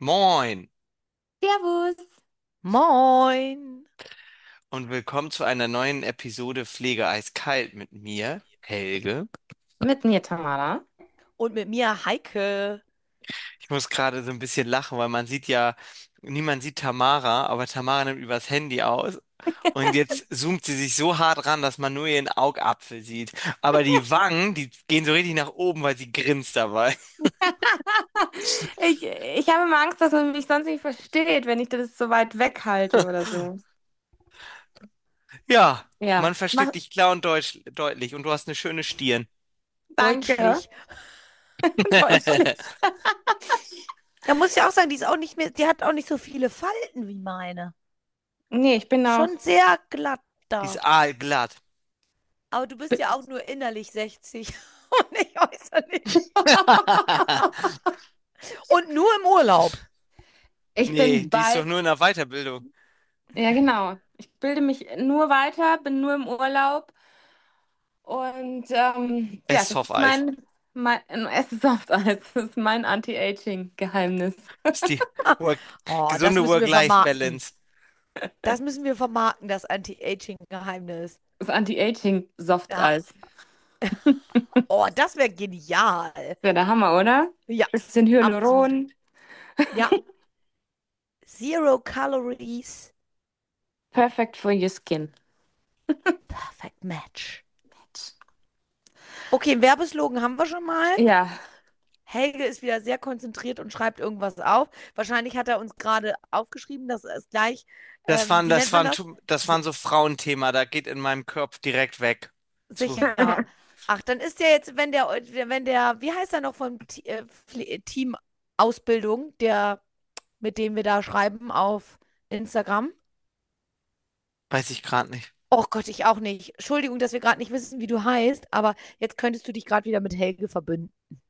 Moin Servus. Moin. und willkommen zu einer neuen Episode Pflege eiskalt mit mir, Helge. Mit mir, Tamara. Und mit mir Heike. Ich muss gerade so ein bisschen lachen, weil man sieht ja, niemand sieht Tamara, aber Tamara nimmt übers Handy aus und jetzt zoomt sie sich so hart ran, dass man nur ihren Augapfel sieht. Aber die Wangen, die gehen so richtig nach oben, weil sie grinst dabei. Ich habe immer Angst, dass man mich sonst nicht versteht, wenn ich das so weit weghalte oder so. Ja, Ja, man versteht dich klar und deutlich und du hast eine schöne Stirn. danke. Deutlich. Deutlich. Da muss ich auch sagen, die ist auch nicht mehr, die hat auch nicht so viele Falten wie meine. Nee, ich bin auch. Schon sehr glatt Die ist da. aalglatt. Aber du bist ja auch nur innerlich 60 und nicht äußerlich. Und nur im Urlaub. Ich Nee, bin die ist doch bald. nur in der Weiterbildung. Ja, genau. Ich bilde mich nur weiter, bin nur im Urlaub und ja, Es das ist Eis. es ist oft alles. Das ist mein Anti-Aging-Geheimnis. Ist die Work Oh, das gesunde müssen wir vermarkten. Work-Life-Balance. Das müssen wir vermarkten, das Anti-Aging-Geheimnis. Das Ja. Anti-Aging-Softeis. Oh, das wäre genial. Wäre der Hammer, oder? Ja, Bisschen absolut. Hyaluron. Ja. Zero Calories. Perfect for your skin. Perfect Match. Okay, einen Werbeslogan haben wir schon mal. Ja, Helge ist wieder sehr konzentriert und schreibt irgendwas auf. Wahrscheinlich hat er uns gerade aufgeschrieben, dass es gleich, wie nennt man das? Das waren so Frauenthema, da geht in meinem Kopf direkt weg. Zu. Sicher. Ach, dann ist der jetzt, wenn der, wie heißt er noch vom Team Ausbildung, der, mit dem wir da schreiben auf Instagram? Weiß ich gerade nicht. Oh Gott, ich auch nicht. Entschuldigung, dass wir gerade nicht wissen, wie du heißt, aber jetzt könntest du dich gerade wieder mit Helge verbünden.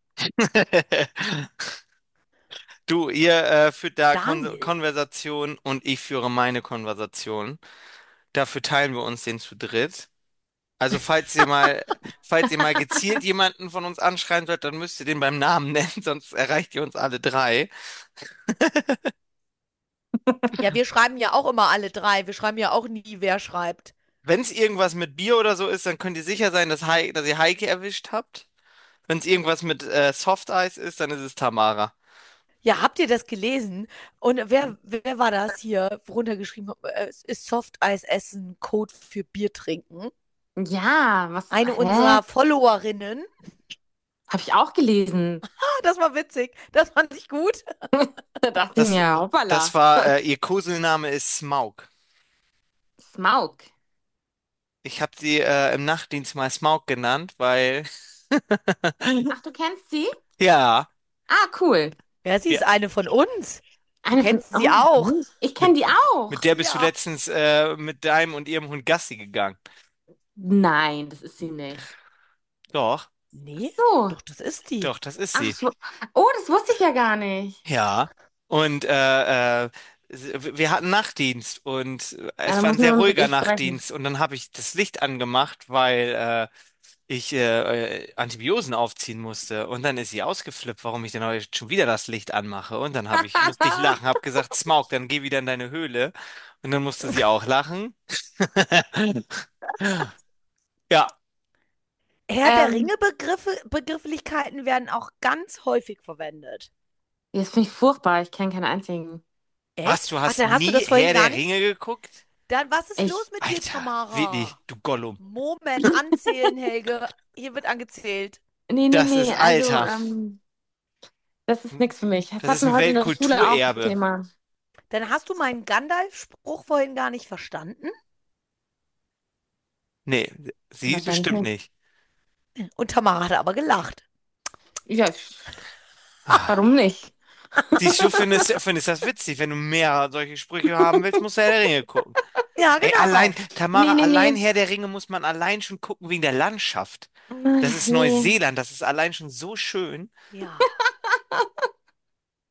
Du, ihr führt da Daniel. Konversation und ich führe meine Konversation. Dafür teilen wir uns den zu dritt. Also falls ihr mal gezielt jemanden von uns anschreiben sollt, dann müsst ihr den beim Namen nennen, sonst erreicht ihr uns alle drei. Ja, wir schreiben ja auch immer alle drei. Wir schreiben ja auch nie, wer schreibt. Wenn es irgendwas mit Bier oder so ist, dann könnt ihr sicher sein, dass ihr Heike erwischt habt. Wenn es irgendwas mit Softeis ist, dann ist es Tamara. Ja, habt ihr das gelesen? Und wer war das hier runtergeschrieben? Es ist Softeis essen, Code für Bier trinken. ja, was? Eine Hä? unserer Followerinnen. Habe ich auch gelesen. Ah, das war witzig. Das fand ich gut. Da dachte ich Das, mir, das hoppala. war, ihr Koselname ist Smaug. Smaug. Ich habe sie im Nachtdienst mal Smaug genannt, weil, Ach, du kennst sie? ja, Ah, cool. Ja, sie ja, ist eine von uns. Du Eine von. kennst sie Oh, auch. echt? Ich kenne mit, die mit auch. der bist du Ja. letztens mit deinem und ihrem Hund Gassi gegangen. Nein, das ist sie nicht. Doch, Ach Nee, so. doch, das ist die. doch, das ist Ach sie. so. Oh, das wusste ich ja gar nicht. Ja. Und wir hatten Nachtdienst und Ja, es dann war ein müssen sehr wir uns ruhiger wirklich sprechen. Nachtdienst und dann habe ich das Licht angemacht, weil ich Antibiosen aufziehen musste und dann ist sie ausgeflippt, warum ich denn heute schon wieder das Licht anmache und dann musste ich lachen, habe gesagt, Smaug, dann geh wieder in deine Höhle und dann musste sie auch lachen. Ja, Herr der Ähm, Ringe Begrifflichkeiten werden auch ganz häufig verwendet. das finde ich furchtbar. Ich kenne keinen einzigen. Echt? was, du Ach, hast dann hast du nie das vorhin Herr gar der nicht. Ringe geguckt? Dann, was ist Ich. los mit dir, Alter, wirklich, Tamara? du Gollum. Moment, anzählen, Helge. Hier wird angezählt. Nee, nee, Das ist nee. Also, Alter. das ist nichts für mich. Das Das ist hatten wir ein heute in der Schule auch das Weltkulturerbe. Thema. Dann hast du meinen Gandalf-Spruch vorhin gar nicht verstanden. Nee, sie Wahrscheinlich bestimmt nicht. nicht. Und Tamara hat aber gelacht. Ja, Ah. warum nicht? Siehst du, findest das witzig. Wenn du mehr solche Sprüche haben willst, musst du Herr der Ringe gucken. Ja, Ey, genau. Nee, Tamara, nee, allein nee. Herr der Ringe muss man allein schon gucken wegen der Landschaft. Das ist Nee. Neuseeland, das ist allein schon so schön. Ja.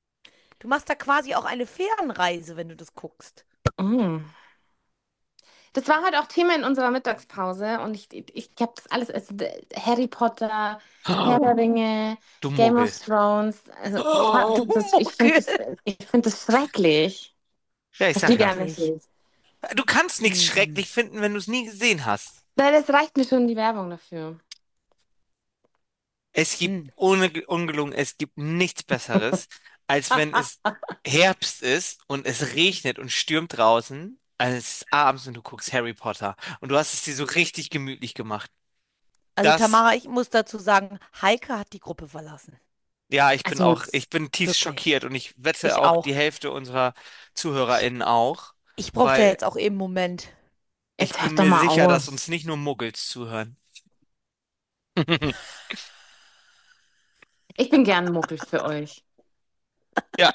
Du machst da quasi auch eine Fernreise, wenn du das guckst. Mm. Das war heute auch Thema in unserer Mittagspause und ich habe das alles, also Harry Potter, Herr der Ringe, Du Game of Muggel. Thrones, also Oh, Mucke. ich finde das schrecklich, Ja, ich dass du sag ja. gar nicht Schrecklich. willst. Du kannst nichts Mhm. schrecklich finden, wenn du es nie gesehen hast. Nein, das reicht mir schon die Werbung dafür. Es gibt, Hm. ohne ungelungen, es gibt nichts Besseres, als wenn es Herbst ist und es regnet und stürmt draußen, als es ist abends und du guckst Harry Potter. Und du hast es dir so richtig gemütlich gemacht. Also Das, Tamara, ich muss dazu sagen, Heike hat die Gruppe verlassen. ja, Also ich bin tiefst Wirklich. schockiert und ich wette Ich auch die auch. Hälfte unserer Ich, ZuhörerInnen auch, ich brauchte ja weil jetzt auch eben einen Moment. ich jetzt hör bin doch mir mal sicher, dass uns aus. nicht nur Muggels zuhören. Ich bin gern Muggel für euch. Ja,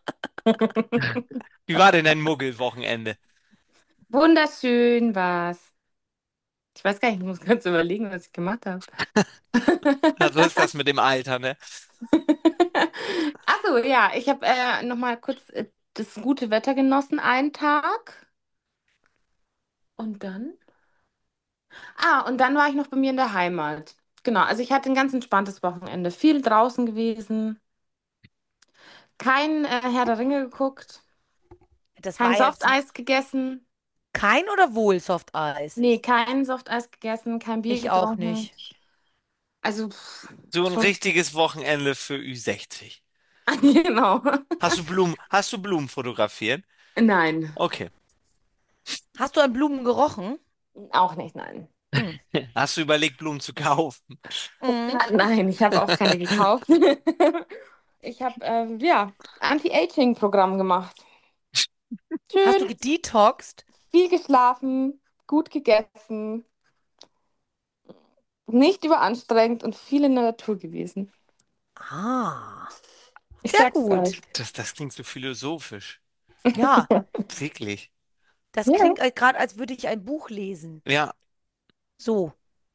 wie war denn dein Muggelwochenende? Wunderschön war's. Ich weiß gar nicht, ich muss ganz überlegen, was ich gemacht habe. Na, so ist das mit dem Alter, ne? Ach so, ja, ich habe noch mal kurz das gute Wetter genossen, einen Tag. Und dann? Ah, und dann war ich noch bei mir in der Heimat. Genau, also ich hatte ein ganz entspanntes Wochenende. Viel draußen gewesen, kein Herr der Ringe geguckt, Das kein war jetzt Softeis gegessen. kein oder wohl Soft Eis? Nee, kein Softeis gegessen, kein Bier Ich auch getrunken. nicht. Also, So ein schon, richtiges Wochenende für Ü60. genau. Hast du Blumen fotografiert? Nein, Okay. Hast du an Blumen gerochen? auch nicht, nein. Hm. Hast du überlegt, Blumen zu kaufen? Mhm. Nein, ich habe auch keine gekauft. Ich habe, ja, Anti-Aging-Programm gemacht. Hast du Schön, gedetoxed? viel geschlafen, gut gegessen, nicht überanstrengend und viel in der Natur gewesen. Ah, Ich sehr sag's gut. euch. Das klingt so philosophisch. Ja, Wirklich. das Ja. klingt gerade, als würde ich ein Buch lesen. Ja, So.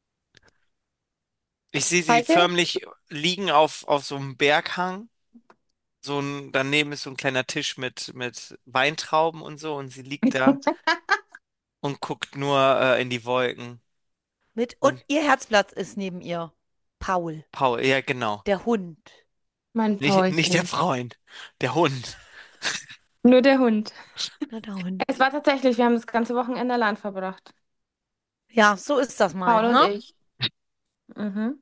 ich sehe sie Heike? förmlich liegen auf so einem Berghang. Daneben ist so ein kleiner Tisch mit Weintrauben und so und sie liegt da und guckt nur in die Wolken. Und Und ihr Herzplatz ist neben ihr. Paul, Paul, ja, genau. der Hund. Mein Nicht der Paulchen. Freund, der Hund. Nur der Hund. Na, der Hund. Es war tatsächlich, wir haben das ganze Wochenende allein verbracht. Ja, so ist das mal, Paul und ne? ich. Mhm.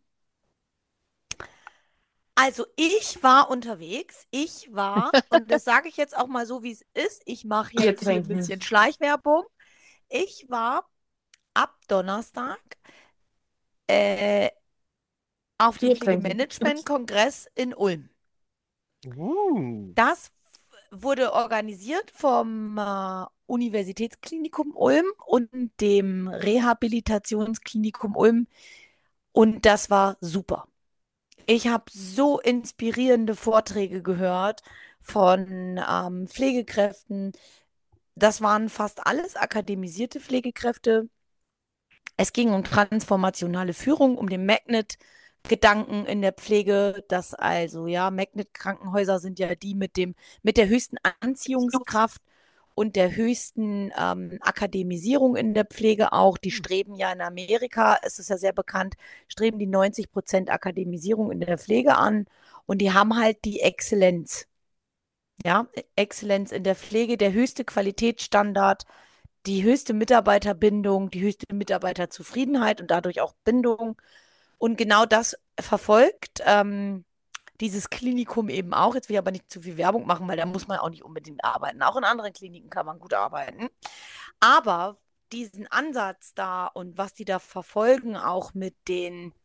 Also ich war unterwegs. Ich war, und das sage ich jetzt auch mal so, wie es ist. Ich mache Bier jetzt hier ein trinken. bisschen Schleichwerbung. Ich war ab Donnerstag äh, auf dem Bier trinken. Pflegemanagement-Kongress in Ulm. Uh. Das wurde organisiert vom Universitätsklinikum Ulm und dem Rehabilitationsklinikum Ulm und das war super. Ich habe so inspirierende Vorträge gehört von Pflegekräften. Das waren fast alles akademisierte Pflegekräfte. Es ging um transformationale Führung, um den Magnet-Gedanken in der Pflege, dass also, ja, Magnet-Krankenhäuser sind ja die mit der höchsten Anziehungskraft und der höchsten Akademisierung in der Pflege auch. Die streben ja in Amerika, es ist ja sehr bekannt, streben die 90% Akademisierung in der Pflege an und die haben halt die Exzellenz. Ja, Exzellenz in der Pflege, der höchste Qualitätsstandard, die höchste Mitarbeiterbindung, die höchste Mitarbeiterzufriedenheit und dadurch auch Bindung. Und genau das verfolgt dieses Klinikum eben auch. Jetzt will ich aber nicht zu viel Werbung machen, weil da muss man auch nicht unbedingt arbeiten. Auch in anderen Kliniken kann man gut arbeiten. Aber diesen Ansatz da und was die da verfolgen, auch mit den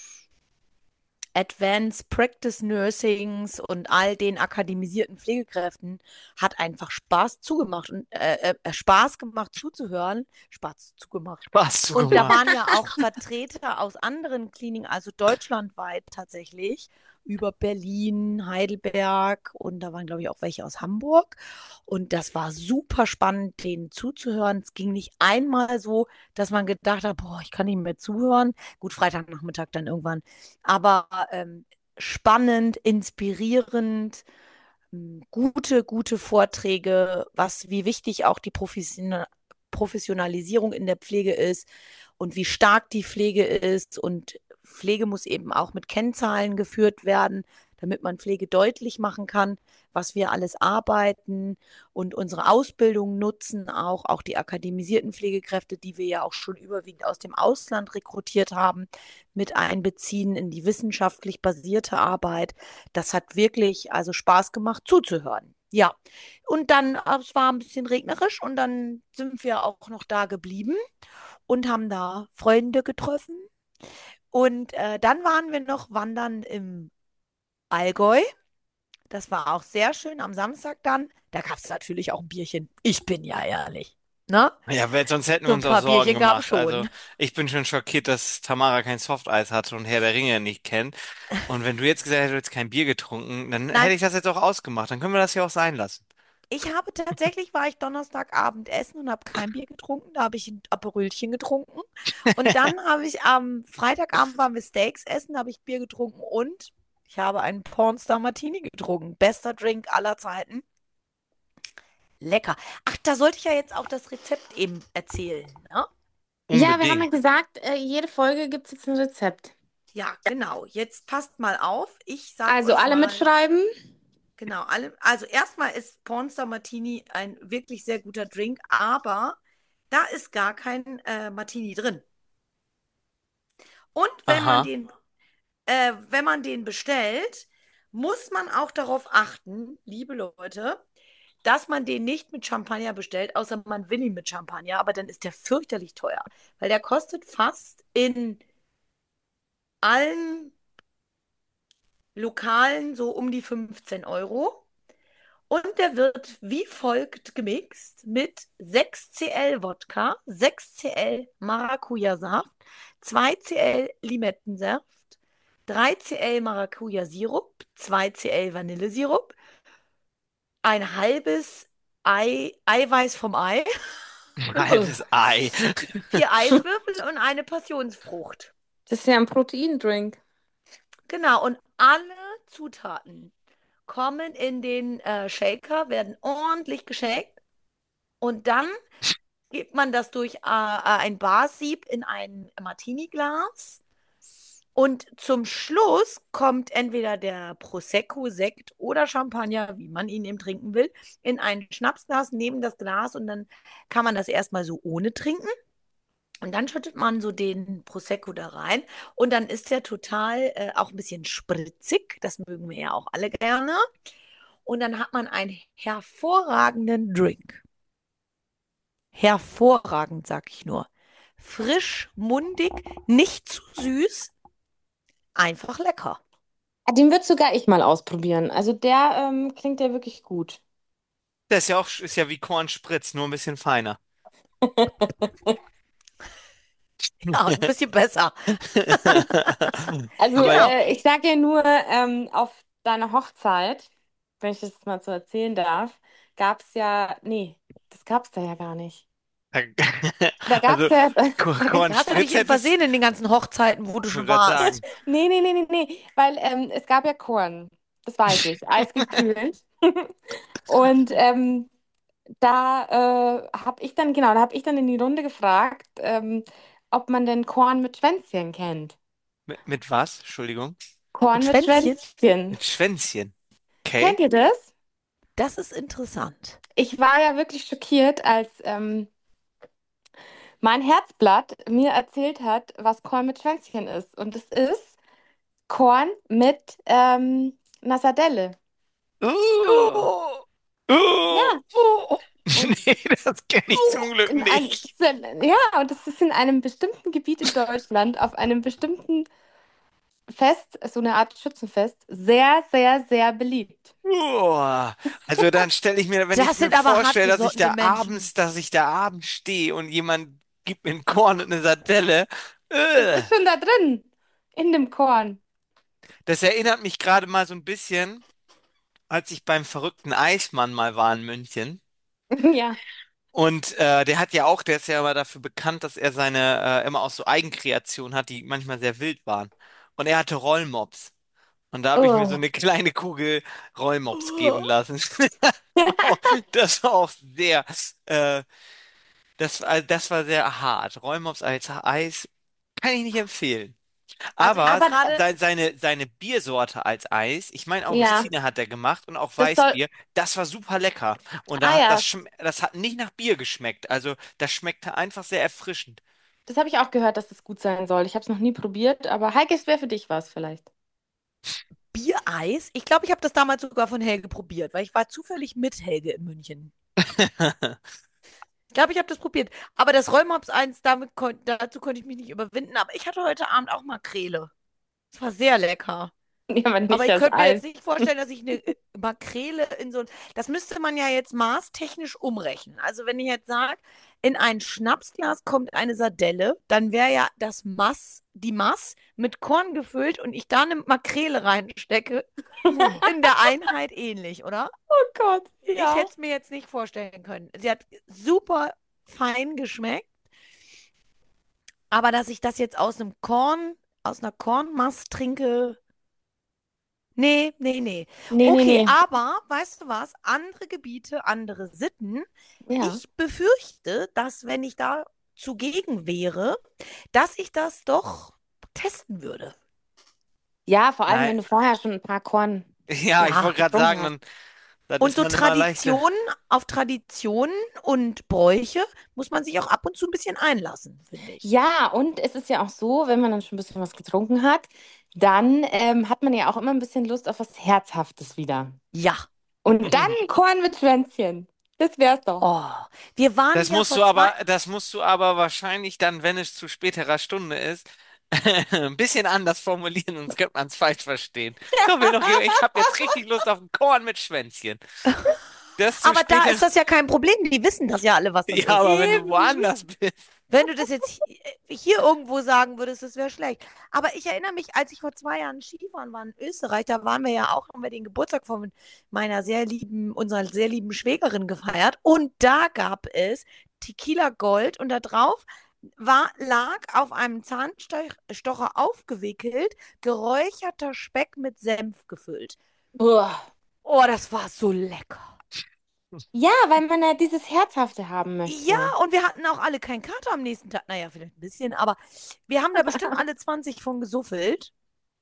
Advanced Practice Nursings und all den akademisierten Pflegekräften hat einfach Spaß zugemacht und Spaß gemacht zuzuhören, Spaß zugemacht. Spaß Und da zugemacht. waren ja auch Vertreter aus anderen Kliniken, also deutschlandweit tatsächlich, über Berlin, Heidelberg und da waren, glaube ich, auch welche aus Hamburg. Und das war super spannend, denen zuzuhören. Es ging nicht einmal so, dass man gedacht hat, boah, ich kann nicht mehr zuhören. Gut, Freitagnachmittag dann irgendwann. Aber spannend, inspirierend, gute Vorträge, wie wichtig auch die Professionalisierung in der Pflege ist und wie stark die Pflege ist. Und Pflege muss eben auch mit Kennzahlen geführt werden, damit man Pflege deutlich machen kann, was wir alles arbeiten und unsere Ausbildung nutzen, auch die akademisierten Pflegekräfte, die wir ja auch schon überwiegend aus dem Ausland rekrutiert haben, mit einbeziehen in die wissenschaftlich basierte Arbeit. Das hat wirklich also Spaß gemacht zuzuhören. Ja, und dann, es war ein bisschen regnerisch und dann sind wir auch noch da geblieben und haben da Freunde getroffen. Und dann waren wir noch wandern im Allgäu. Das war auch sehr schön am Samstag dann. Da gab es natürlich auch ein Bierchen. Ich bin ja ehrlich. Ne? Ja, sonst hätten wir So ein uns auch paar Sorgen Bierchen gab es gemacht. Also, schon. ich bin schon schockiert, dass Tamara kein Softeis hatte und Herr der Ringe nicht kennt. Und wenn du jetzt gesagt hättest, du hättest kein Bier getrunken, dann hätte Nein, ich das jetzt auch ausgemacht. Dann können wir das ja auch sein lassen. war ich Donnerstagabend essen und habe kein Bier getrunken. Da habe ich ein Aperölchen getrunken. Und dann habe ich am Freitagabend waren wir Steaks essen, da habe ich Bier getrunken und ich habe einen Pornstar Martini getrunken. Bester Drink aller Zeiten. Lecker. Ach, da sollte ich ja jetzt auch das Rezept eben erzählen, ne? Ja, wir haben ja Unbedingt. gesagt, jede Folge gibt es jetzt ein Rezept. Ja, genau. Jetzt passt mal auf. Ich sag Also euch alle mal, mitschreiben. genau, also erstmal ist Pornstar Martini ein wirklich sehr guter Drink, aber da ist gar kein Martini drin. Und Aha. wenn man den bestellt, muss man auch darauf achten, liebe Leute, dass man den nicht mit Champagner bestellt, außer man will ihn mit Champagner, aber dann ist der fürchterlich teuer, weil der kostet fast in allen Lokalen so um die 15 Euro. Und der wird wie folgt gemixt mit 6 cl Wodka, 6 cl Maracuja-Saft, 2 cl Limettensaft, 3 cl Maracuja-Sirup, 2 cl Vanillesirup, ein halbes Eiweiß vom Ei, Ein halbes Ei. 4 Eiswürfel und eine Passionsfrucht. Das ist ja ein Proteindrink. Genau, und alle Zutaten kommen in den Shaker, werden ordentlich geshakt und dann gibt man das durch ein Barsieb in ein Martini-Glas. Und zum Schluss kommt entweder der Prosecco, Sekt oder Champagner, wie man ihn eben trinken will, in ein Schnapsglas neben das Glas und dann kann man das erstmal so ohne trinken. Und dann schüttet man so den Prosecco da rein und dann ist der total auch ein bisschen spritzig. Das mögen wir ja auch alle gerne. Und dann hat man einen hervorragenden Drink. Hervorragend, sag ich nur. Frisch, mundig, nicht zu süß, einfach lecker. Ah, den wird sogar ich mal ausprobieren. Also der klingt ja wirklich gut. Das ist ja auch, ist ja wie Kornspritz, nur ein bisschen feiner. Ja, und ein bisschen besser. Also Aber Genau. ich sage ja nur, auf deiner Hochzeit, wenn ich das jetzt mal so erzählen darf, gab es ja, nee, das gab es da ja gar nicht. Da gab es also ja, Hast du dich Kornspritz eben hättest, versehen in den ganzen Hochzeiten, wo du ich wollte schon gerade warst? sagen, nee, weil es gab ja Korn, das weiß ich, eisgekühlt. Und da habe ich dann in die Runde gefragt, ob man denn Korn mit Schwänzchen kennt. mit was? Entschuldigung. Korn Mit mit Schwänzchen? Schwänzchen. Mit Schwänzchen. Okay. Kennt ihr das? Das ist interessant. Ich war ja wirklich schockiert, als mein Herzblatt mir erzählt hat, was Korn mit Schwänzchen ist. Und es ist Korn mit einer Sardelle. Uh, Oh, Ja, oh, und, nee, das kenne ich zum Glück nicht. ja, und das ist in einem bestimmten Gebiet in Deutschland, auf einem bestimmten Fest, so eine Art Schützenfest, sehr, sehr, sehr beliebt. Also dann stelle ich mir, wenn ich das mir sind aber vorstelle, hartgesottene Menschen. dass ich da abends stehe und jemand gibt mir ein Korn und eine Sardelle. Das äh, ist schon da drin, in dem Korn. Das erinnert mich gerade mal so ein bisschen, als ich beim verrückten Eismann mal war in München. Ja. Und der ist ja aber dafür bekannt, dass er seine immer auch so Eigenkreationen hat, die manchmal sehr wild waren. Und er hatte Rollmops. Und da habe ich mir so Oh. eine kleine Kugel Rollmops geben lassen. Das war auch sehr, äh, das war sehr hart. Rollmops als Eis kann ich nicht empfehlen. Also ich Aber muss Aber gerade, seine Biersorte als Eis, ich meine ja, Augustine hat er gemacht und auch das soll. Weißbier, das war super lecker. Und Ah ja, das hat nicht nach Bier geschmeckt. Also das schmeckte einfach sehr erfrischend. das habe ich auch gehört, dass das gut sein soll. Ich habe es noch nie probiert, aber Heike, es wäre für dich was vielleicht. Biereis, ich glaube, ich habe das damals sogar von Helge probiert, weil ich war zufällig mit Helge in München. Ich glaube, ich habe das probiert. Aber das Rollmops eins, dazu konnte ich mich nicht überwinden. Aber ich hatte heute Abend auch Makrele. Es war sehr lecker. Ja, aber Aber nicht ich das könnte mir Eis. jetzt nicht vorstellen, dass ich eine Makrele in so ein. Das müsste man ja jetzt maßtechnisch umrechnen. Also wenn ich jetzt sage, in ein Schnapsglas kommt eine Sardelle, dann wäre ja die Maß mit Korn gefüllt und ich da eine Makrele reinstecke, in der Einheit ähnlich, oder? Oh Gott, Ich ja. hätte es mir jetzt nicht vorstellen können. Sie hat super fein geschmeckt, aber dass ich das jetzt aus einer Kornmaß trinke, nee, nee, nee. Nee, nee, Okay, nee. aber weißt du was? Andere Gebiete, andere Sitten. Ja. Ich befürchte, dass wenn ich da zugegen wäre, dass ich das doch testen würde. Ja, vor allem, Nein, wenn du vorher schon ein paar Korn ja, ich Ja. wollte gerade getrunken sagen, hast. dann Und ist so man immer leichter. Traditionen und Bräuche muss man sich auch ab und zu ein bisschen einlassen, finde ich. Ja, und es ist ja auch so, wenn man dann schon ein bisschen was getrunken hat, dann hat man ja auch immer ein bisschen Lust auf was Herzhaftes wieder. Ja. Und dann Korn mit Schwänzchen. Das wär's doch. Oh, wir waren ja vor Das musst du aber wahrscheinlich dann, wenn es zu späterer Stunde ist, ein bisschen anders formulieren, sonst könnte man es falsch verstehen. So, ich habe jetzt richtig Lust auf ein Korn mit Schwänzchen. Das zu Aber da später, ist das ja kein Problem. Die wissen das ja alle, was das ja, ist. aber wenn du Eben. woanders bist. Wenn du das jetzt hier irgendwo sagen würdest, das wäre schlecht. Aber ich erinnere mich, als ich vor 2 Jahren Skifahren war in Österreich, da waren wir ja auch, haben wir den Geburtstag von unserer sehr lieben Schwägerin gefeiert. Und da gab es Tequila Gold und da drauf lag auf einem Zahnstocher aufgewickelt, geräucherter Speck mit Senf gefüllt. Uah. Oh, das war so lecker. Ja, weil man ja dieses Herzhafte haben Ja, möchte. und wir hatten auch alle keinen Kater am nächsten Tag. Naja, vielleicht ein bisschen, aber wir haben da bestimmt alle 20 von gesuffelt.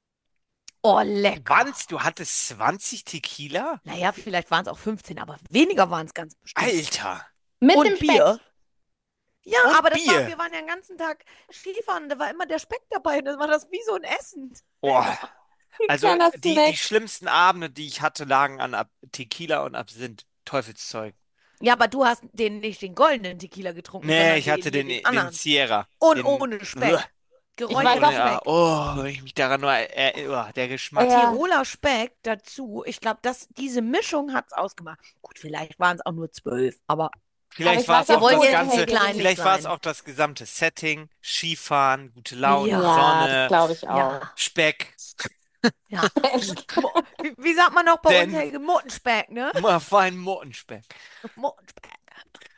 Oh, lecker. Du hattest 20 Tequila? Naja, vielleicht waren es auch 15, aber weniger waren es ganz bestimmt. Alter. Mit dem Und Speck. Bier. Ja, Und aber Bier. wir waren ja den ganzen Tag Skifahren, und da war immer der Speck dabei und das war das wie so ein Essen. Boah. Also Kleiner die Snack. schlimmsten Abende, die ich hatte, lagen an Tequila und Absinth. Teufelszeug. Ja, aber du hast nicht den goldenen Tequila getrunken, Nee, sondern ich hatte den den anderen. Sierra. Und Den. ohne Uah. Speck. Ich weiß Geräucherter auch, Ja, Speck. oh, wenn ich mich daran nur der Geschmack. ja. Tiroler Speck dazu. Ich glaube, diese Mischung hat es ausgemacht. Gut, vielleicht waren es auch nur 12, aber Aber Vielleicht ich war weiß es wir auch auch, wollen wo das der jetzt nicht ganze, Helge kleinlich liegt. vielleicht war es sein. auch das gesamte Setting, Skifahren, gute Laune, Ja, Ja, das Sonne, glaube ich auch. ja, Speck, ja. Wie sagt man noch bei uns, denn Helge? Mottenspeck, ne? vor allem Mottenspeck. Mottenspeck.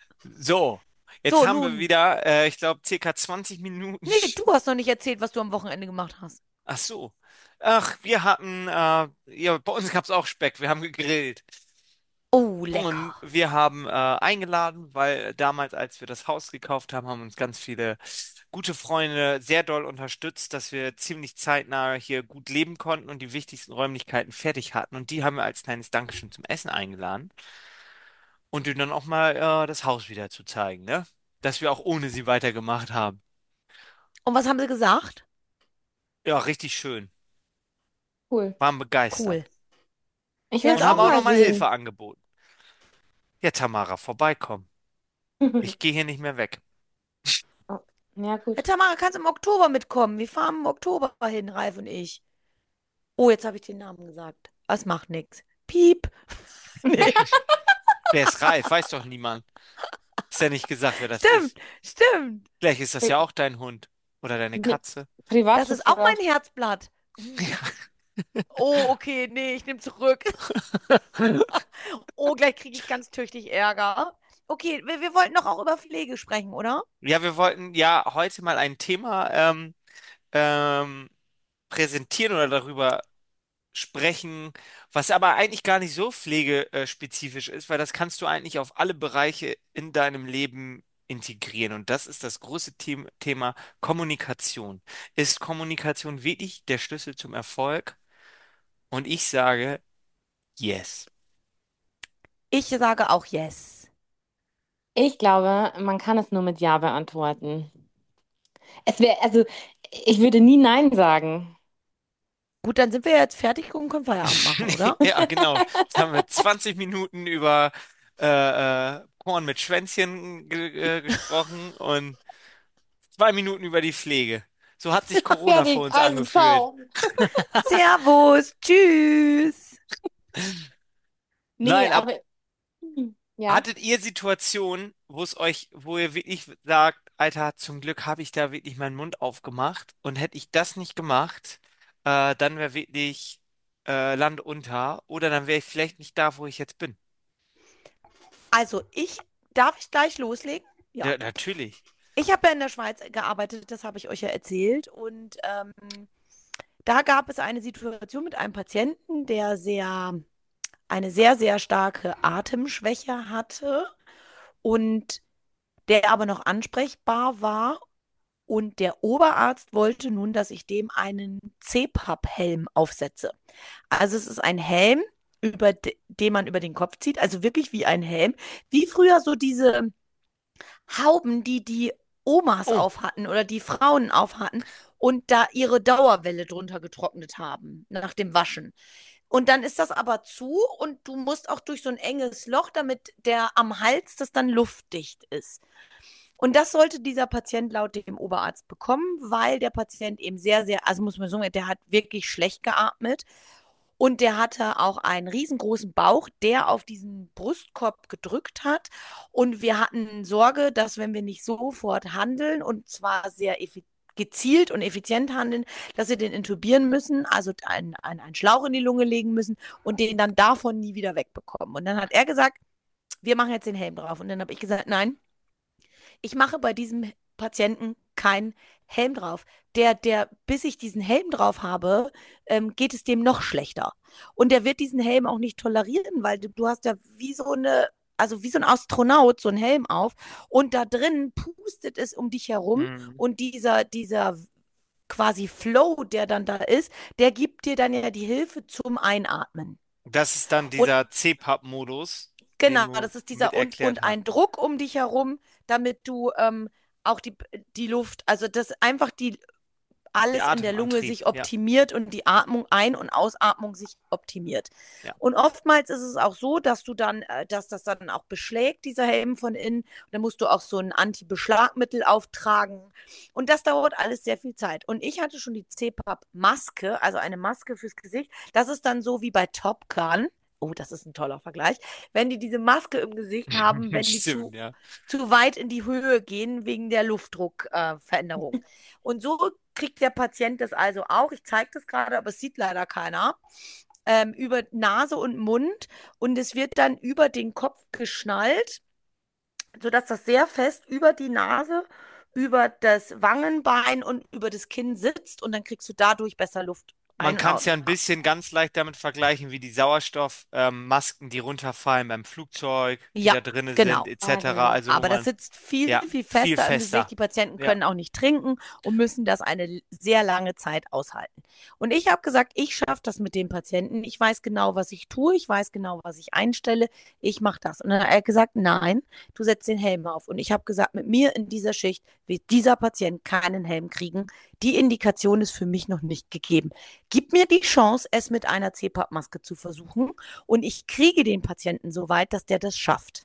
So, jetzt So, haben wir nun. wieder, ich glaube, circa 20 Minuten. Nee, du hast noch nicht erzählt, was du am Wochenende gemacht hast. Ach so. Ach, wir hatten, ja, bei uns gab es auch Speck, wir haben gegrillt. Oh, Und lecker. wir haben eingeladen, weil damals, als wir das Haus gekauft haben, haben uns ganz viele gute Freunde sehr doll unterstützt, dass wir ziemlich zeitnah hier gut leben konnten und die wichtigsten Räumlichkeiten fertig hatten. Und die haben wir als kleines Dankeschön zum Essen eingeladen und ihnen dann auch mal das Haus wieder zu zeigen, ne? Dass wir auch ohne sie weitergemacht haben. Und was haben sie gesagt? Ja, richtig schön. Cool. Waren Cool. begeistert. Ich will Sehr es Und auch haben auch schön. mal nochmal Hilfe sehen. angeboten. Ja, Tamara, vorbeikommen. Ich gehe hier nicht mehr weg. Ja, Herr gut. Tamara, kannst im Oktober mitkommen? Wir fahren im Oktober hin, Ralf und ich. Oh, jetzt habe ich den Namen gesagt. Das macht nichts. Piep. Nee. Wer ist Ralf? Weiß doch niemand. Ist ja nicht gesagt, wer das Stimmt, ist. stimmt. Vielleicht ist das Pri ja auch dein Hund oder deine Pri Katze. Das ist auch mein Privatschutz. Herzblatt. Oh, okay, nee, ich nehme zurück. Oh, gleich kriege ich ganz tüchtig Ärger. Okay, wir wollten doch auch über Pflege sprechen, oder? Ja, wir wollten ja heute mal ein Thema ähm, präsentieren oder darüber sprechen, was aber eigentlich gar nicht so pflegespezifisch ist, weil das kannst du eigentlich auf alle Bereiche in deinem Leben integrieren. Und das ist das große Thema Kommunikation. Ist Kommunikation wirklich der Schlüssel zum Erfolg? Und ich sage, yes. Ich sage auch yes. Ich glaube, man kann es nur mit Ja beantworten. Es wäre, also, ich würde nie Nein sagen. Gut, dann sind wir jetzt fertig und können Feierabend machen, oder? Ja, genau. Jetzt haben wir 20 Minuten über Porn mit Schwänzchen gesprochen und 2 Minuten über die Pflege. So hat sich Corona für Fertig, uns also, angefühlt. ciao. Servus, tschüss. Nee, Nein, aber ja. hattet ihr Situationen, wo ihr wirklich sagt, Alter, zum Glück habe ich da wirklich meinen Mund aufgemacht und hätte ich das nicht gemacht, dann wäre wirklich Land unter oder dann wäre ich vielleicht nicht da, wo ich jetzt bin. Also, darf ich gleich loslegen? Ja. Ja, natürlich. Ich habe ja in der Schweiz gearbeitet, das habe ich euch ja erzählt. Und da gab es eine Situation mit einem Patienten, der eine sehr, sehr starke Atemschwäche hatte und der aber noch ansprechbar war. Und der Oberarzt wollte nun, dass ich dem einen CPAP-Helm aufsetze. Also es ist ein Helm, den man über den Kopf zieht, also wirklich wie ein Helm, wie früher so diese Hauben, die die Omas Oh, aufhatten oder die Frauen aufhatten und da ihre Dauerwelle drunter getrocknet haben nach dem Waschen. Und dann ist das aber zu und du musst auch durch so ein enges Loch, damit der am Hals das dann luftdicht ist. Und das sollte dieser Patient laut dem Oberarzt bekommen, weil der Patient eben sehr, sehr, also muss man sagen, der hat wirklich schlecht geatmet und der hatte auch einen riesengroßen Bauch, der auf diesen Brustkorb gedrückt hat. Und wir hatten Sorge, dass wenn wir nicht sofort handeln und zwar sehr gezielt und effizient handeln, dass wir den intubieren müssen, also einen Schlauch in die Lunge legen müssen und den dann davon nie wieder wegbekommen. Und dann hat er gesagt, wir machen jetzt den Helm drauf. Und dann habe ich gesagt, nein, ich mache bei diesem Patienten keinen Helm drauf. Bis ich diesen Helm drauf habe, geht es dem noch schlechter. Und der wird diesen Helm auch nicht tolerieren, weil du hast ja wie so also wie so ein Astronaut, so einen Helm auf und da drin pustet es um dich herum hm. und dieser quasi Flow, der dann da ist, der gibt dir dann ja die Hilfe zum Einatmen. Das ist dann Und dieser CPAP-Modus, den genau, du das ist mit dieser erklärt und hast. ein Druck um dich herum, damit du auch die Luft, also dass einfach Der alles in der Lunge Atemantrieb, sich ja. optimiert und die Atmung, und Ausatmung sich optimiert. Ja. Und oftmals ist es auch so, dass das dann auch beschlägt, dieser Helm von innen. Und dann musst du auch so ein Anti-Beschlagmittel auftragen. Und das dauert alles sehr viel Zeit. Und ich hatte schon die CPAP-Maske, also eine Maske fürs Gesicht. Das ist dann so wie bei Top Gun. Oh, das ist ein toller Vergleich. Wenn die diese Maske im Gesicht haben, wenn die Stimmt, ja. zu weit in die Höhe gehen wegen der Luftdruckveränderung. Und so kriegt der Patient das also auch. Ich zeige das gerade, aber es sieht leider keiner. Über Nase und Mund und es wird dann über den Kopf geschnallt, sodass das sehr fest über die Nase, über das Wangenbein und über das Kinn sitzt und dann kriegst du dadurch besser Luft Man ein und kann es ja aus. ein bisschen ganz leicht damit vergleichen, wie die Sauerstoffmasken, die runterfallen beim Flugzeug, die Ja, da drinne sind, genau. Ja, etc. genau. Also wo Aber das man, sitzt viel, ja, viel viel fester im Gesicht. fester. Die Patienten Ja. können auch nicht trinken und müssen das eine sehr lange Zeit aushalten. Und ich habe gesagt, ich schaffe das mit dem Patienten. Ich weiß genau, was ich tue. Ich weiß genau, was ich einstelle. Ich mache das. Und dann hat er gesagt, nein, du setzt den Helm auf. Und ich habe gesagt, mit mir in dieser Schicht wird dieser Patient keinen Helm kriegen. Die Indikation ist für mich noch nicht gegeben. Gib mir die Chance, es mit einer CPAP-Maske zu versuchen. Und ich kriege den Patienten so weit, dass der das schafft.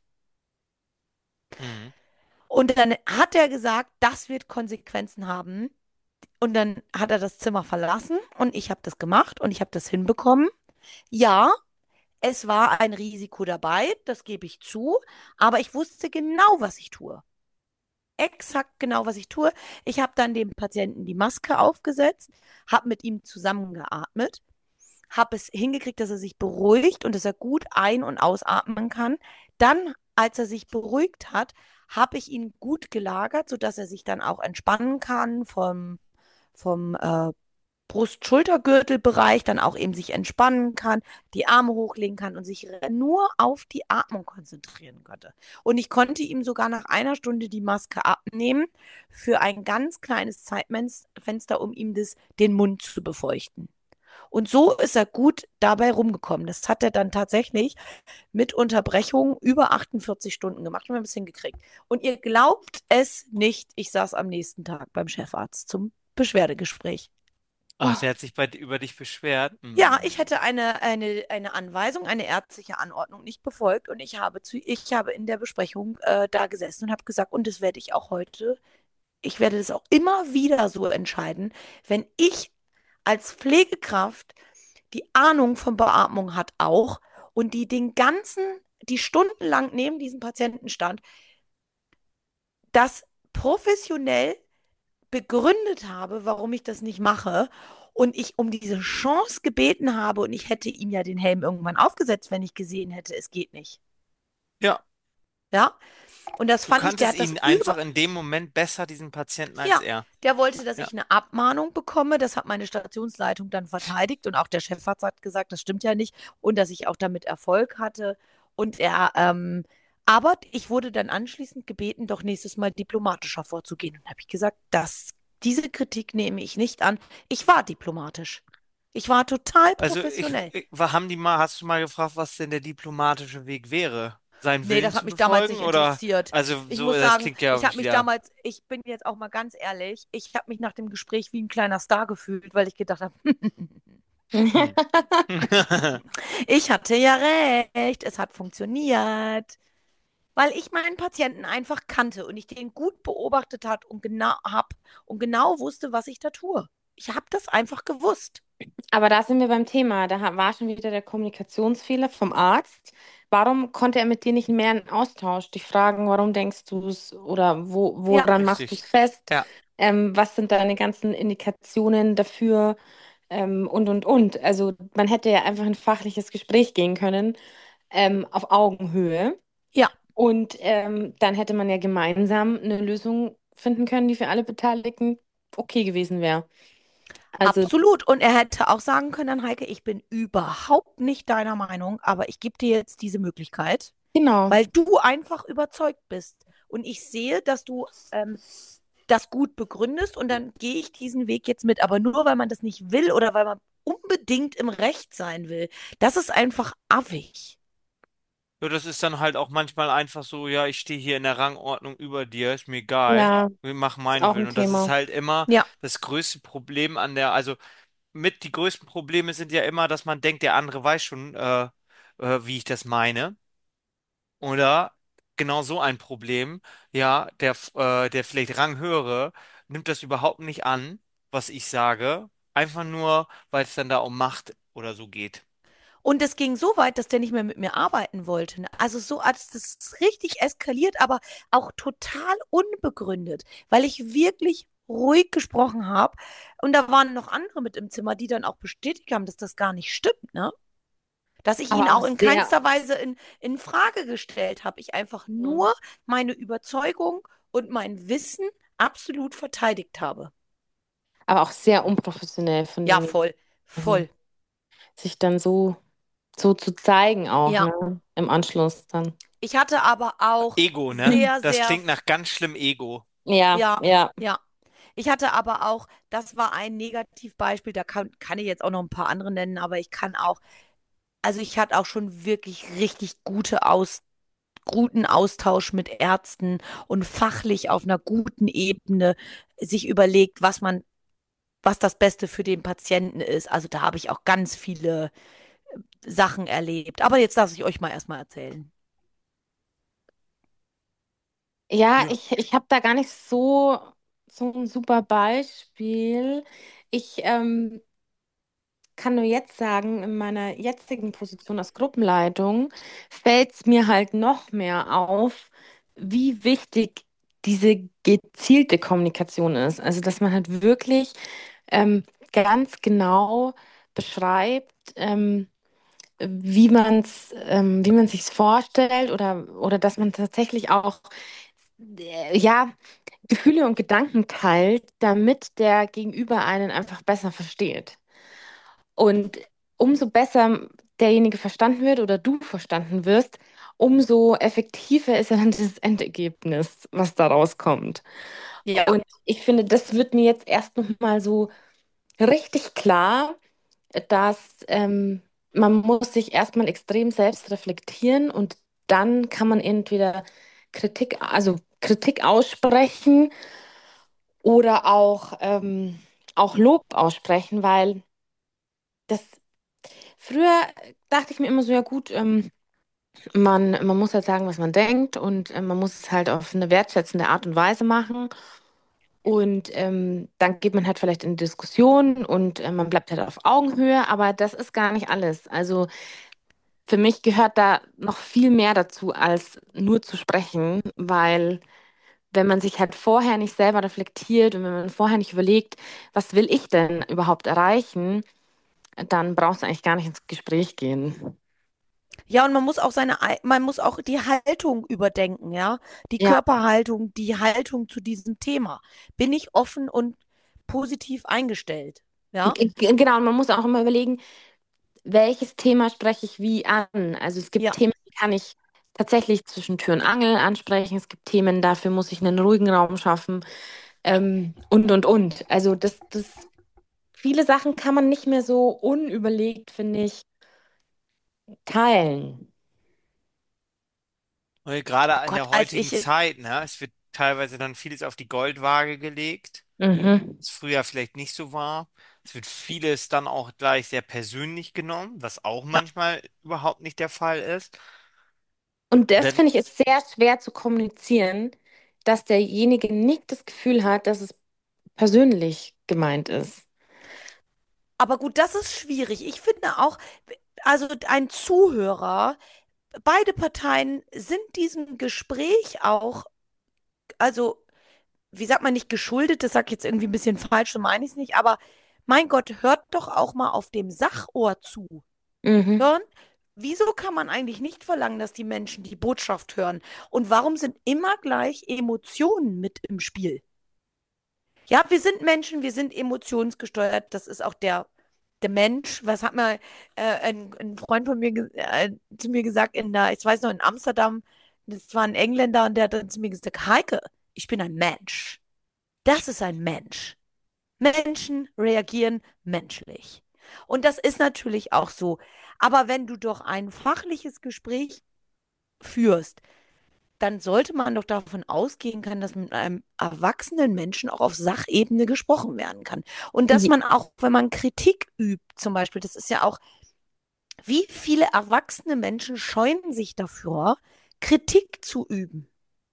Mhm. Und dann hat er gesagt, das wird Konsequenzen haben. Und dann hat er das Zimmer verlassen und ich habe das gemacht und ich habe das hinbekommen. Ja, es war ein Risiko dabei, das gebe ich zu, aber ich wusste genau, was ich tue. Exakt genau, was ich tue. Ich habe dann dem Patienten die Maske aufgesetzt, habe mit ihm zusammengeatmet, habe es hingekriegt, dass er sich beruhigt und dass er gut ein- und ausatmen kann. Dann, als er sich beruhigt hat, habe ich ihn gut gelagert, sodass er sich dann auch entspannen kann vom Brust-Schulter-Gürtelbereich dann auch eben sich entspannen kann, die Arme hochlegen kann und sich nur auf die Atmung konzentrieren konnte. Und ich konnte ihm sogar nach einer Stunde die Maske abnehmen für ein ganz kleines Zeitfenster, um ihm den Mund zu befeuchten. Und so ist er gut dabei rumgekommen. Das hat er dann tatsächlich mit Unterbrechung über 48 Stunden gemacht und ein bisschen gekriegt. Und ihr glaubt es nicht, ich saß am nächsten Tag beim Chefarzt zum Beschwerdegespräch. Ach, der hat sich über dich beschwert. Ja, ich Hm. hätte eine Anweisung, eine ärztliche Anordnung nicht befolgt und ich habe in der Besprechung da gesessen und habe gesagt, und das werde ich auch heute, ich werde das auch immer wieder so entscheiden, wenn ich als Pflegekraft die Ahnung von Beatmung hat auch und die stundenlang neben diesem Patienten stand, das professionell begründet habe, warum ich das nicht mache und ich um diese Chance gebeten habe und ich hätte ihm ja den Helm irgendwann aufgesetzt, wenn ich gesehen hätte, es geht nicht. Ja, Ja, und das du fand ich, der kanntest hat das ihn einfach in dem Moment besser, diesen Patienten, als ja, er. der wollte, dass Ja. ich eine Abmahnung bekomme. Das hat meine Stationsleitung dann verteidigt und auch der Chefarzt hat gesagt, das stimmt ja nicht und dass ich auch damit Erfolg hatte. Und aber ich wurde dann anschließend gebeten, doch nächstes Mal diplomatischer vorzugehen. Und habe ich gesagt, diese Kritik nehme ich nicht an. Ich war diplomatisch. Ich war total Also professionell. hast du mal gefragt, was denn der diplomatische Weg wäre? Seinen Nee, Willen das hat zu mich damals befolgen nicht oder? interessiert. Also Ich so, muss das sagen, klingt ja wieder. ich bin jetzt auch mal ganz ehrlich, ich habe mich nach dem Gespräch wie ein kleiner Star gefühlt, weil ich gedacht habe, Hm. ich hatte ja recht, es hat funktioniert, weil ich meinen Patienten einfach kannte und ich den gut beobachtet hat und genau wusste, was ich da tue. Ich habe das einfach gewusst. Aber da sind wir beim Thema. War schon wieder der Kommunikationsfehler vom Arzt. Warum konnte er mit dir nicht mehr in Austausch? Dich fragen, warum denkst du es oder Ja, woran machst du es Richtig. fest? Ja. Was sind deine ganzen Indikationen dafür? Und. Also man hätte ja einfach ein fachliches Gespräch gehen können, auf Augenhöhe. ja. Und dann hätte man ja gemeinsam eine Lösung finden können, die für alle Beteiligten okay gewesen wäre. Also Absolut. Und er hätte auch sagen können, Heike, ich bin überhaupt nicht deiner Meinung, aber ich gebe dir jetzt diese Möglichkeit, genau. weil du einfach überzeugt bist. Und ich sehe, dass du das gut begründest und dann gehe ich diesen Weg jetzt mit. Aber nur weil man das nicht will oder weil man unbedingt im Recht sein will, das ist einfach affig. Ja, das ist dann halt auch manchmal einfach so, ja, ich stehe hier in der Rangordnung über dir, ist mir egal, Ja, wir machen ist meinen auch Willen. ein Und das ist Thema. halt immer Ja. das größte Problem also mit die größten Probleme sind ja immer, dass man denkt, der andere weiß schon, wie ich das meine. Oder genau so ein Problem, ja, der vielleicht Ranghöhere nimmt das überhaupt nicht an, was ich sage, einfach nur, weil es dann da um Macht oder so geht. Und es ging so weit, dass der nicht mehr mit mir arbeiten wollte. Ne? Also so, als das ist richtig eskaliert, aber auch total unbegründet, weil ich wirklich ruhig gesprochen habe. Und da waren noch andere mit im Zimmer, die dann auch bestätigt haben, dass das gar nicht stimmt, ne? Dass ich ihn Aber auch auch in sehr, keinster Weise in Frage gestellt habe. Ich einfach ja. nur meine Überzeugung und mein Wissen absolut verteidigt habe. Aber auch sehr unprofessionell von Ja, dem, voll, also voll. sich dann so zu zeigen auch, Ja. ne? Im Anschluss dann. Ich hatte aber auch Ego, ne? sehr, Das sehr, klingt nach ganz schlimm Ego. Ja, ja, ja. ja. Ich hatte aber auch, das war ein Negativbeispiel, kann ich jetzt auch noch ein paar andere nennen, aber ich kann auch, also ich hatte auch schon wirklich richtig guten Austausch mit Ärzten und fachlich auf einer guten Ebene sich überlegt, was das Beste für den Patienten ist. Also da habe ich auch ganz viele Sachen erlebt. Aber jetzt lasse ich euch mal erstmal erzählen. Ja, Ja. ich habe da gar nicht so ein super Beispiel. Ich kann nur jetzt sagen, in meiner jetzigen Position als Gruppenleitung fällt es mir halt noch mehr auf, wie wichtig diese gezielte Kommunikation ist. Also, dass man halt wirklich ganz genau beschreibt, wie man sich's vorstellt oder dass man tatsächlich auch, ja, Gefühle und Gedanken teilt, damit der Gegenüber einen einfach besser versteht. Und umso besser derjenige verstanden wird oder du verstanden wirst, umso effektiver ist ja dann das Endergebnis, was da rauskommt. Ja. Und ich finde, das wird mir jetzt erst noch mal so richtig klar, dass man muss sich erstmal extrem selbst reflektieren und dann kann man entweder Kritik aussprechen oder auch Lob aussprechen, weil das früher dachte ich mir immer so, ja gut, man muss halt sagen, was man denkt und man muss es halt auf eine wertschätzende Art und Weise machen. Und dann geht man halt vielleicht in Diskussion und man bleibt halt auf Augenhöhe, aber das ist gar nicht alles. Also für mich gehört da noch viel mehr dazu, als nur zu sprechen, weil wenn man sich halt vorher nicht selber reflektiert und wenn man vorher nicht überlegt, was will ich denn überhaupt erreichen, dann brauchst du eigentlich gar nicht ins Gespräch gehen. Ja, und man muss auch man muss auch die Haltung überdenken, ja. Die Ja, Körperhaltung, die Haltung zu diesem Thema. Bin ich offen und positiv eingestellt? Ja? genau. Und man muss auch immer überlegen, welches Thema spreche ich wie an. Also es gibt Ja. Themen, die kann ich tatsächlich zwischen Tür und Angel ansprechen. Es gibt Themen, dafür muss ich einen ruhigen Raum schaffen. Und. Also viele Sachen kann man nicht mehr so unüberlegt, finde ich, teilen. Und Oh gerade in Gott, der heutigen Zeit, ne, es wird teilweise dann vieles auf die Goldwaage gelegt, Mhm. was früher vielleicht nicht so war. Es wird vieles dann auch gleich sehr persönlich genommen, was auch Ja. manchmal überhaupt nicht der Fall ist. Und das Denn, finde ich ist sehr schwer zu kommunizieren, dass derjenige nicht das Gefühl hat, dass es persönlich gemeint ist. Aber gut, das ist schwierig. Ich finde auch, also ein Zuhörer, beide Parteien sind diesem Gespräch auch, also wie sagt man, nicht geschuldet, das sage ich jetzt irgendwie ein bisschen falsch, so meine ich es nicht, aber mein Gott, hört doch auch mal auf dem Sachohr zu. Mhm. Hören? Wieso kann man eigentlich nicht verlangen, dass die Menschen die Botschaft hören? Und warum sind immer gleich Emotionen mit im Spiel? Ja, wir sind Menschen, wir sind emotionsgesteuert. Das ist auch der Mensch. Was hat mal ein Freund von mir zu mir gesagt, ich weiß noch, in Amsterdam, das war ein Engländer und der hat dann zu mir gesagt, Heike, ich bin ein Mensch. Das ist ein Mensch. Menschen reagieren menschlich. Und das ist natürlich auch so. Aber wenn du doch ein fachliches Gespräch führst, dann sollte man doch davon ausgehen können, dass mit einem erwachsenen Menschen auch auf Sachebene gesprochen werden kann. Und dass man auch, wenn man Kritik übt, zum Beispiel, das ist ja auch, wie viele erwachsene Menschen scheuen sich davor, Kritik zu üben.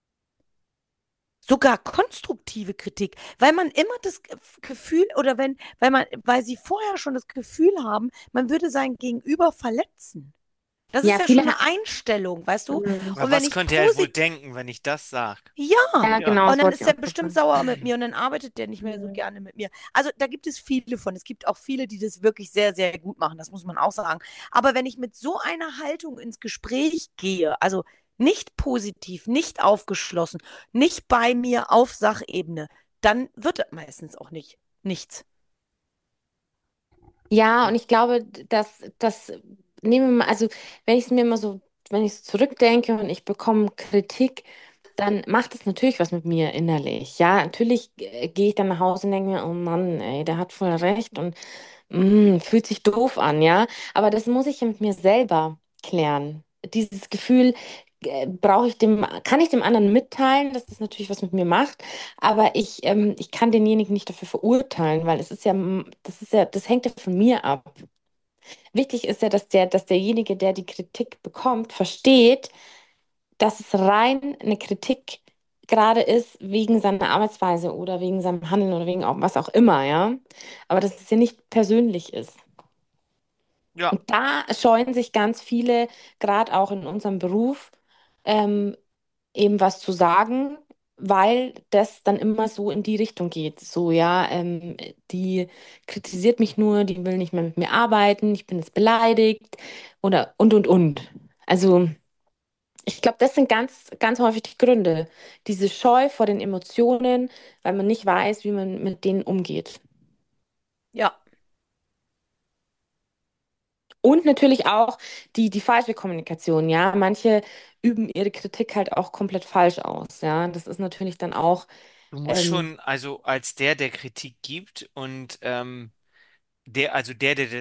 Sogar konstruktive Kritik, weil man immer das Gefühl oder weil sie vorher schon das Gefühl haben, man würde sein Gegenüber verletzen. Das ist Ja, ja viele schon eine haben. Einstellung, weißt du? Mhm. Und aber wenn was ich könnte er wohl positiv, denken, wenn ich das sage? ja, Ja, Ja. genau, und das dann wollte ist ich er auch gerade bestimmt sagen. sauer mit mir und dann arbeitet der nicht mehr so Mhm. gerne mit mir. Also da gibt es viele von. Es gibt auch viele, die das wirklich sehr, sehr gut machen, das muss man auch sagen. Aber wenn ich mit so einer Haltung ins Gespräch gehe, also nicht positiv, nicht aufgeschlossen, nicht bei mir auf Sachebene, dann wird das meistens auch nichts. Ja, und ich glaube, dass nehmen wir mal, also wenn ich es mir immer so, wenn ich so zurückdenke und ich bekomme Kritik, dann macht es natürlich was mit mir innerlich. Ja, natürlich gehe ich dann nach Hause und denke mir, oh Mann, ey, der hat voll recht und fühlt sich doof an, ja. Aber das muss ich ja mit mir selber klären. Dieses Gefühl, kann ich dem anderen mitteilen, dass das natürlich was mit mir macht, aber ich kann denjenigen nicht dafür verurteilen, weil es ist ja, das hängt ja von mir ab. Wichtig ist ja, dass derjenige, der die Kritik bekommt, versteht, dass es rein eine Kritik gerade ist wegen seiner Arbeitsweise oder wegen seinem Handeln oder wegen was auch immer, ja. Aber dass es ja nicht persönlich ist. Ja, Und da scheuen sich ganz viele, gerade auch in unserem Beruf, ähm, eben was zu sagen, weil das dann immer so in die Richtung geht. So, ja, die kritisiert mich nur, die will nicht mehr mit mir arbeiten, ich bin jetzt beleidigt oder und. Also, Ich glaube, das sind ganz häufig die Gründe. Diese Scheu vor den Emotionen, weil man nicht weiß, wie man mit denen umgeht. Ja. Und natürlich auch die falsche Kommunikation, ja. Manche üben ihre Kritik halt auch komplett falsch aus, ja. Das ist natürlich dann auch, Du musst ähm, schon, also als der Kritik gibt und also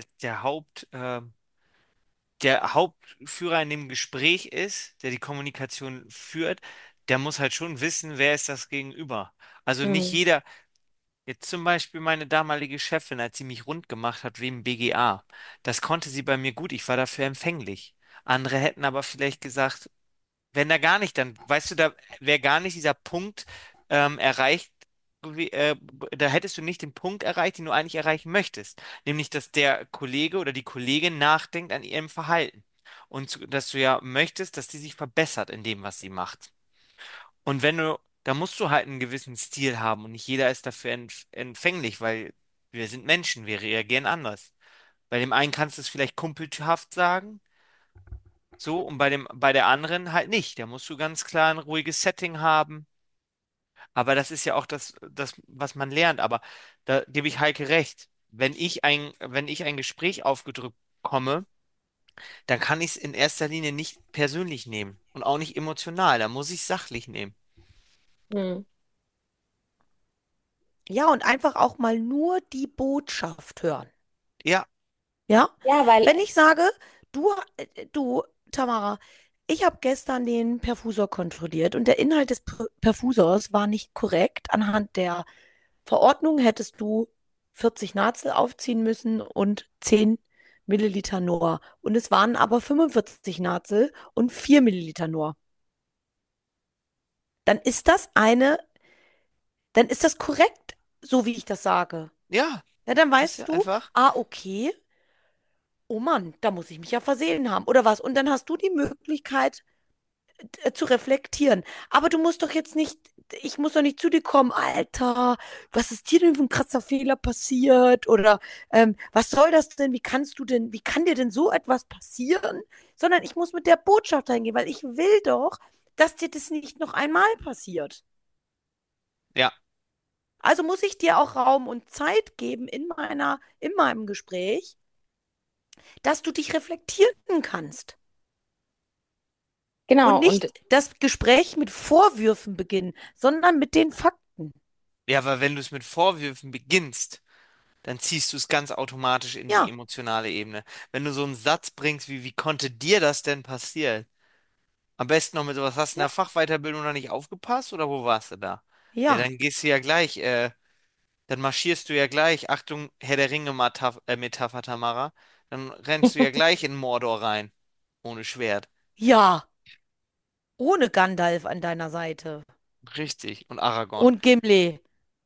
der Hauptführer in dem Gespräch ist, der die Kommunikation führt, der muss halt schon wissen, wer ist das Gegenüber. Also nicht hm, jeder, jetzt zum Beispiel meine damalige Chefin, als sie mich rund gemacht hat wegen BGA, das konnte sie bei mir gut, ich war dafür empfänglich. Andere hätten aber vielleicht gesagt, wenn da gar nicht, dann, weißt du, da wäre gar nicht dieser Punkt erreicht, da hättest du nicht den Punkt erreicht, den du eigentlich erreichen möchtest. Nämlich, dass der Kollege oder die Kollegin nachdenkt an ihrem Verhalten. Und dass du ja möchtest, dass die sich verbessert in dem, was sie macht. Und da musst du halt einen gewissen Stil haben und nicht jeder ist dafür empfänglich, weil wir sind Menschen, wir reagieren anders. Bei dem einen kannst du es vielleicht kumpelhaft sagen, so, und bei der anderen halt nicht. Da musst du ganz klar ein ruhiges Setting haben. Aber das ist ja auch was man lernt. Aber da gebe ich Heike recht. Wenn ich ein Gespräch aufgedrückt komme, dann kann ich es in erster Linie nicht persönlich nehmen und auch nicht emotional. Da muss ich es sachlich nehmen. hm. Ja, und einfach auch mal nur die Botschaft hören. Ja, Ja? Ja, weil, Wenn ich sage, du, Tamara, ich habe gestern den Perfusor kontrolliert und der Inhalt des Perfusors war nicht korrekt. Anhand der Verordnung hättest du 40 Nazel aufziehen müssen und 10 Milliliter nur. Und es waren aber 45 Nazel und 4 Milliliter nur. Dann ist das dann ist das korrekt, so wie ich das sage. ja, Ja, dann ist ja weißt du, einfach. ah, okay, oh Mann, da muss ich mich ja versehen haben oder was. Und dann hast du die Möglichkeit zu reflektieren. Aber du musst doch jetzt nicht, ich muss doch nicht zu dir kommen, Alter, was ist dir denn für ein krasser Fehler passiert? Oder was soll das denn? Wie kann dir denn so etwas passieren? Sondern ich muss mit der Botschaft reingehen, weil ich will doch, dass dir das nicht noch einmal passiert. Ja, Also muss ich dir auch Raum und Zeit geben in meinem Gespräch, dass du dich reflektieren kannst und genau, und nicht das Gespräch mit Vorwürfen beginnen, sondern mit den Fakten. ja, weil wenn du es mit Vorwürfen beginnst, dann ziehst du es ganz automatisch in die Ja, emotionale Ebene. Wenn du so einen Satz bringst wie konnte dir das denn passieren? Am besten noch mit sowas, hast du in ja, der Fachweiterbildung noch nicht aufgepasst oder wo warst du da? Ja, ja. dann gehst du ja gleich, dann marschierst du ja gleich, Achtung, Herr der Ringe Metapher, Tamara, dann rennst du ja gleich in Mordor rein, ohne Schwert. Ja, ohne Gandalf an deiner Seite. Richtig, und Aragorn. Und Gimli.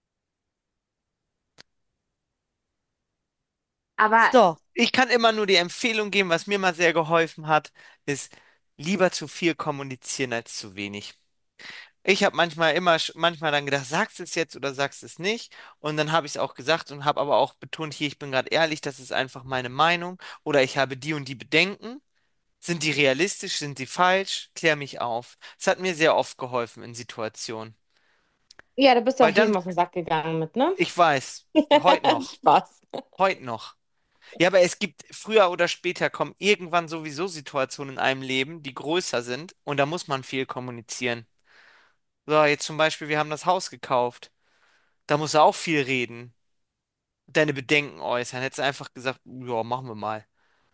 aber So. Ich kann immer nur die Empfehlung geben, was mir mal sehr geholfen hat, ist lieber zu viel kommunizieren als zu wenig. Ich habe manchmal dann gedacht, sagst du es jetzt oder sagst du es nicht? Und dann habe ich es auch gesagt und habe aber auch betont, hier, ich bin gerade ehrlich, das ist einfach meine Meinung oder ich habe die und die Bedenken. Sind die realistisch, sind die falsch? Klär mich auf. Es hat mir sehr oft geholfen in Situationen. ja, da bist du auch Weil dann, jedem auf den Sack gegangen mit, ne? ich weiß, heute noch, Spaß. heute noch. Ja, aber es gibt früher oder später kommen irgendwann sowieso Situationen in einem Leben, die größer sind und da muss man viel kommunizieren. So, jetzt zum Beispiel, wir haben das Haus gekauft. Da musst du auch viel reden, deine Bedenken äußern. Hättest du einfach gesagt, ja, machen wir mal.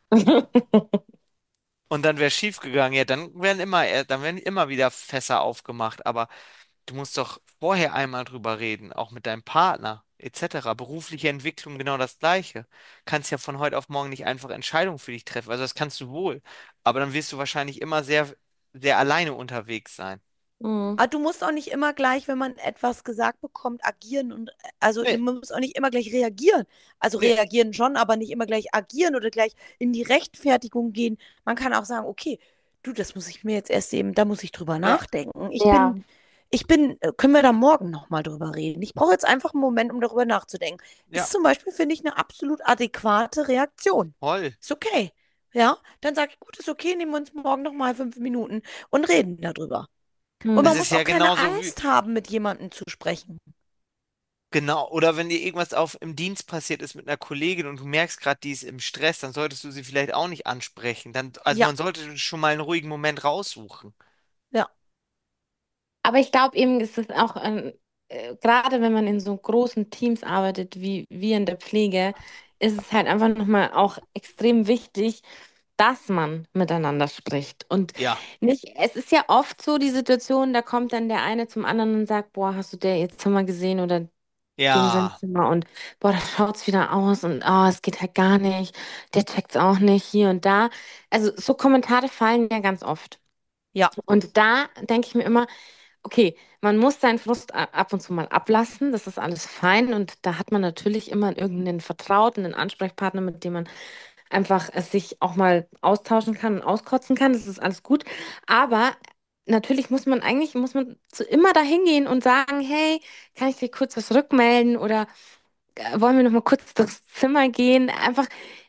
Und dann wäre schief gegangen. Ja, dann werden immer wieder Fässer aufgemacht. Aber du musst doch vorher einmal drüber reden, auch mit deinem Partner, etc. Berufliche Entwicklung genau das Gleiche. Kannst ja von heute auf morgen nicht einfach Entscheidungen für dich treffen. Also das kannst du wohl. Aber dann wirst du wahrscheinlich immer sehr alleine unterwegs sein. Mhm. Aber du musst auch nicht immer gleich, wenn man etwas gesagt bekommt, agieren und also Nee, man muss auch nicht immer gleich reagieren. Also nee, reagieren schon, aber nicht immer gleich agieren oder gleich in die Rechtfertigung gehen. Man kann auch sagen, okay, du, das muss ich mir jetzt erst eben, da muss ich drüber ja, nachdenken. Ja, Können wir da morgen nochmal drüber reden? Ich brauche jetzt einfach einen Moment, um darüber nachzudenken. ja, Ist zum Beispiel, finde ich, eine absolut adäquate Reaktion. voll. Ist okay. Ja, dann sage ich, gut, ist okay, nehmen wir uns morgen noch mal 5 Minuten und reden darüber. Und Es man Hm. ist muss ja auch keine genauso wie, Angst haben, mit jemandem zu sprechen. genau, oder wenn dir irgendwas im Dienst passiert ist mit einer Kollegin und du merkst gerade, die ist im Stress, dann solltest du sie vielleicht auch nicht ansprechen. Also Ja, man sollte schon mal einen ruhigen Moment raussuchen. ja, Aber ich glaube eben, ist es auch, gerade wenn man in so großen Teams arbeitet wie wir in der Pflege, ist es halt einfach nochmal auch extrem wichtig, dass man miteinander spricht. Und Ja, nicht, es ist ja oft so die Situation, da kommt dann der eine zum anderen und sagt, boah, hast du der jetzt Zimmer gesehen oder dem sein ja, Zimmer und boah, da schaut's wieder aus und oh, es geht halt gar nicht, der checkt's auch nicht hier und da. Also so Kommentare fallen ja ganz oft. ja, Und da denke ich mir immer, okay, man muss seinen Frust ab und zu mal ablassen, das ist alles fein und da hat man natürlich immer irgendeinen Vertrauten, einen Ansprechpartner, mit dem man einfach sich auch mal austauschen kann und auskotzen kann, das ist alles gut. Aber natürlich muss man immer dahin gehen und sagen, hey, kann ich dir kurz was rückmelden oder wollen wir noch mal kurz durchs Zimmer gehen? Einfach,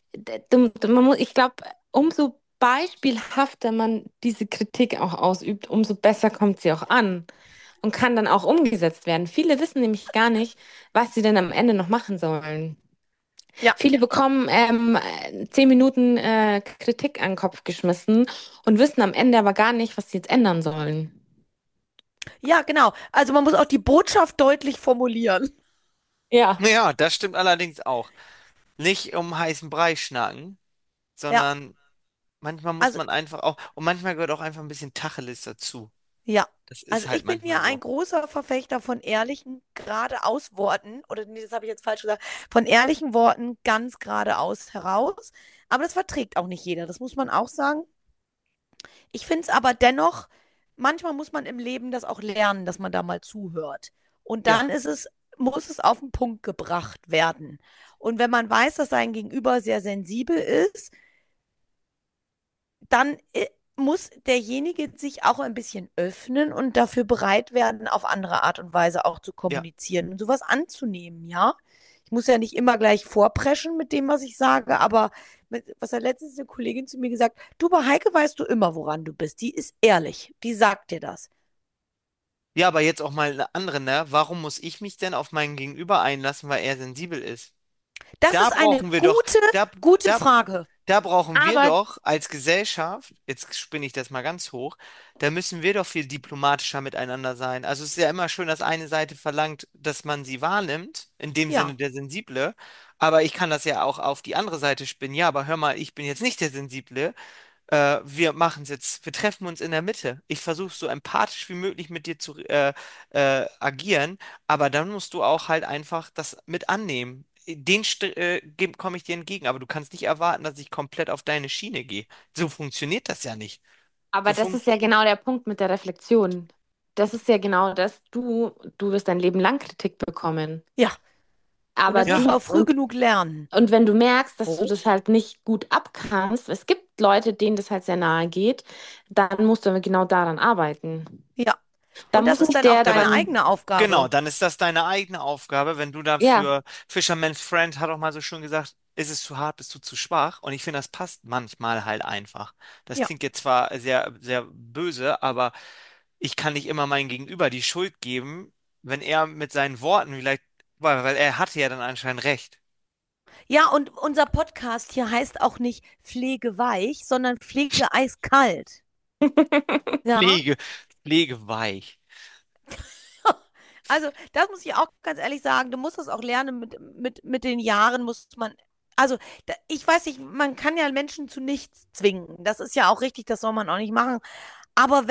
ich glaube, umso beispielhafter man diese Kritik auch ausübt, umso besser kommt sie auch an und kann dann auch umgesetzt werden. Viele wissen nämlich gar nicht, was sie denn am Ende noch machen sollen. ja, Viele bekommen 10 Minuten Kritik an den Kopf geschmissen und wissen am Ende aber gar nicht, was sie jetzt ändern sollen. ja, genau. Also man muss auch die Botschaft deutlich formulieren. Ja. ja, das stimmt allerdings auch. Nicht um heißen Brei schnacken, Ja, sondern manchmal muss also man einfach auch, und manchmal gehört auch einfach ein bisschen Tacheles dazu. ja. Das Also ist halt ich bin manchmal ja ein so. großer Verfechter von ehrlichen, geradeaus Worten, oder nee, das habe ich jetzt falsch gesagt, von ehrlichen Worten ganz geradeaus heraus. Aber das verträgt auch nicht jeder, das muss man auch sagen. Ich finde es aber dennoch, manchmal muss man im Leben das auch lernen, dass man da mal zuhört. Und Ja. dann muss es auf den Punkt gebracht werden. Und wenn man weiß, dass sein Gegenüber sehr sensibel ist, dann muss derjenige sich auch ein bisschen öffnen und dafür bereit werden, auf andere Art und Weise auch zu Ja. kommunizieren und sowas anzunehmen, ja. Ich muss ja nicht immer gleich vorpreschen mit dem, was ich sage, aber was hat letztens eine Kollegin zu mir gesagt, du, bei Heike weißt du immer, woran du bist. Die ist ehrlich, die sagt dir das. Ja, aber jetzt auch mal eine andere, ne? Warum muss ich mich denn auf meinen Gegenüber einlassen, weil er sensibel ist? Das Da ist eine brauchen wir doch, da, gute da, Frage. da brauchen wir Aber, doch als Gesellschaft, jetzt spinne ich das mal ganz hoch, da müssen wir doch viel diplomatischer miteinander sein. Also es ist ja immer schön, dass eine Seite verlangt, dass man sie wahrnimmt, in dem Sinne Ja, der Sensible, aber ich kann das ja auch auf die andere Seite spinnen. Ja, aber hör mal, ich bin jetzt nicht der Sensible. Wir machen es jetzt, wir treffen uns in der Mitte. Ich versuche so empathisch wie möglich mit dir zu agieren, aber dann musst du auch halt einfach das mit annehmen. Komme ich dir entgegen, aber du kannst nicht erwarten, dass ich komplett auf deine Schiene gehe. So funktioniert das ja nicht. So aber das fun ist ja genau der Punkt mit der Reflexion. Das ist ja genau das. Du wirst dein Leben lang Kritik bekommen. ja. Und Aber das musst du ja, auch früh genug lernen. und wenn du merkst, dass du Oh. das halt nicht gut abkannst, es gibt Leute, denen das halt sehr nahe geht, dann musst du genau daran arbeiten. Ja. Da Und das muss ist nicht dann auch der da, deine dann, eigene genau, Aufgabe. dann ist das deine eigene Aufgabe, wenn du ja, dafür, Fisherman's Friend hat auch mal so schön gesagt, ist es zu hart, bist du zu schwach? Und ich finde, das passt manchmal halt einfach. Das Ja. klingt jetzt zwar sehr, sehr böse, aber ich kann nicht immer meinem Gegenüber die Schuld geben, wenn er mit seinen Worten vielleicht, weil er hatte ja dann anscheinend recht. Ja, und unser Podcast hier heißt auch nicht Pflege weich, sondern Pflege eiskalt. Ja. Pflege, Pflegeweich. Also, das muss ich auch ganz ehrlich sagen, du musst das auch lernen, mit den Jahren muss man, also, ich weiß nicht, man kann ja Menschen zu nichts zwingen. Das ist ja auch richtig, das soll man auch nicht machen. Aber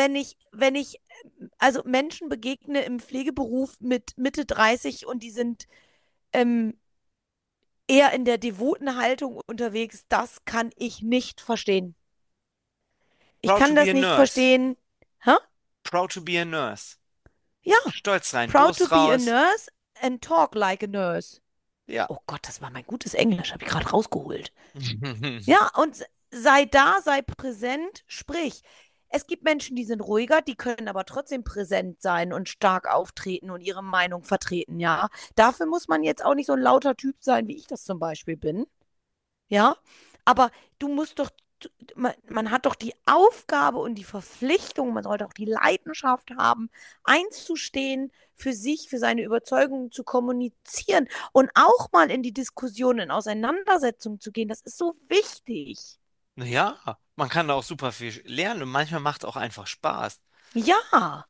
also Menschen begegne im Pflegeberuf mit Mitte 30 und die sind ähm, eher in der devoten Haltung unterwegs, das kann ich nicht verstehen. Ich Proud to kann be das a nicht nurse. verstehen. Hä? Proud to be a nurse. Ja, Stolz sein, proud to Brust be a raus. nurse and talk like a nurse. Ja. Oh Gott, das war mein gutes Englisch, habe ich gerade rausgeholt. Ja, und sei da, sei präsent, sprich. Es gibt Menschen, die sind ruhiger, die können aber trotzdem präsent sein und stark auftreten und ihre Meinung vertreten, ja. Dafür muss man jetzt auch nicht so ein lauter Typ sein, wie ich das zum Beispiel bin, ja. Aber du musst doch man hat doch die Aufgabe und die Verpflichtung, man sollte auch die Leidenschaft haben, einzustehen für sich, für seine Überzeugungen zu kommunizieren und auch mal in die Diskussion, in Auseinandersetzung zu gehen. Das ist so wichtig. Naja, man kann da auch super viel lernen und manchmal macht es auch einfach Spaß. Ja,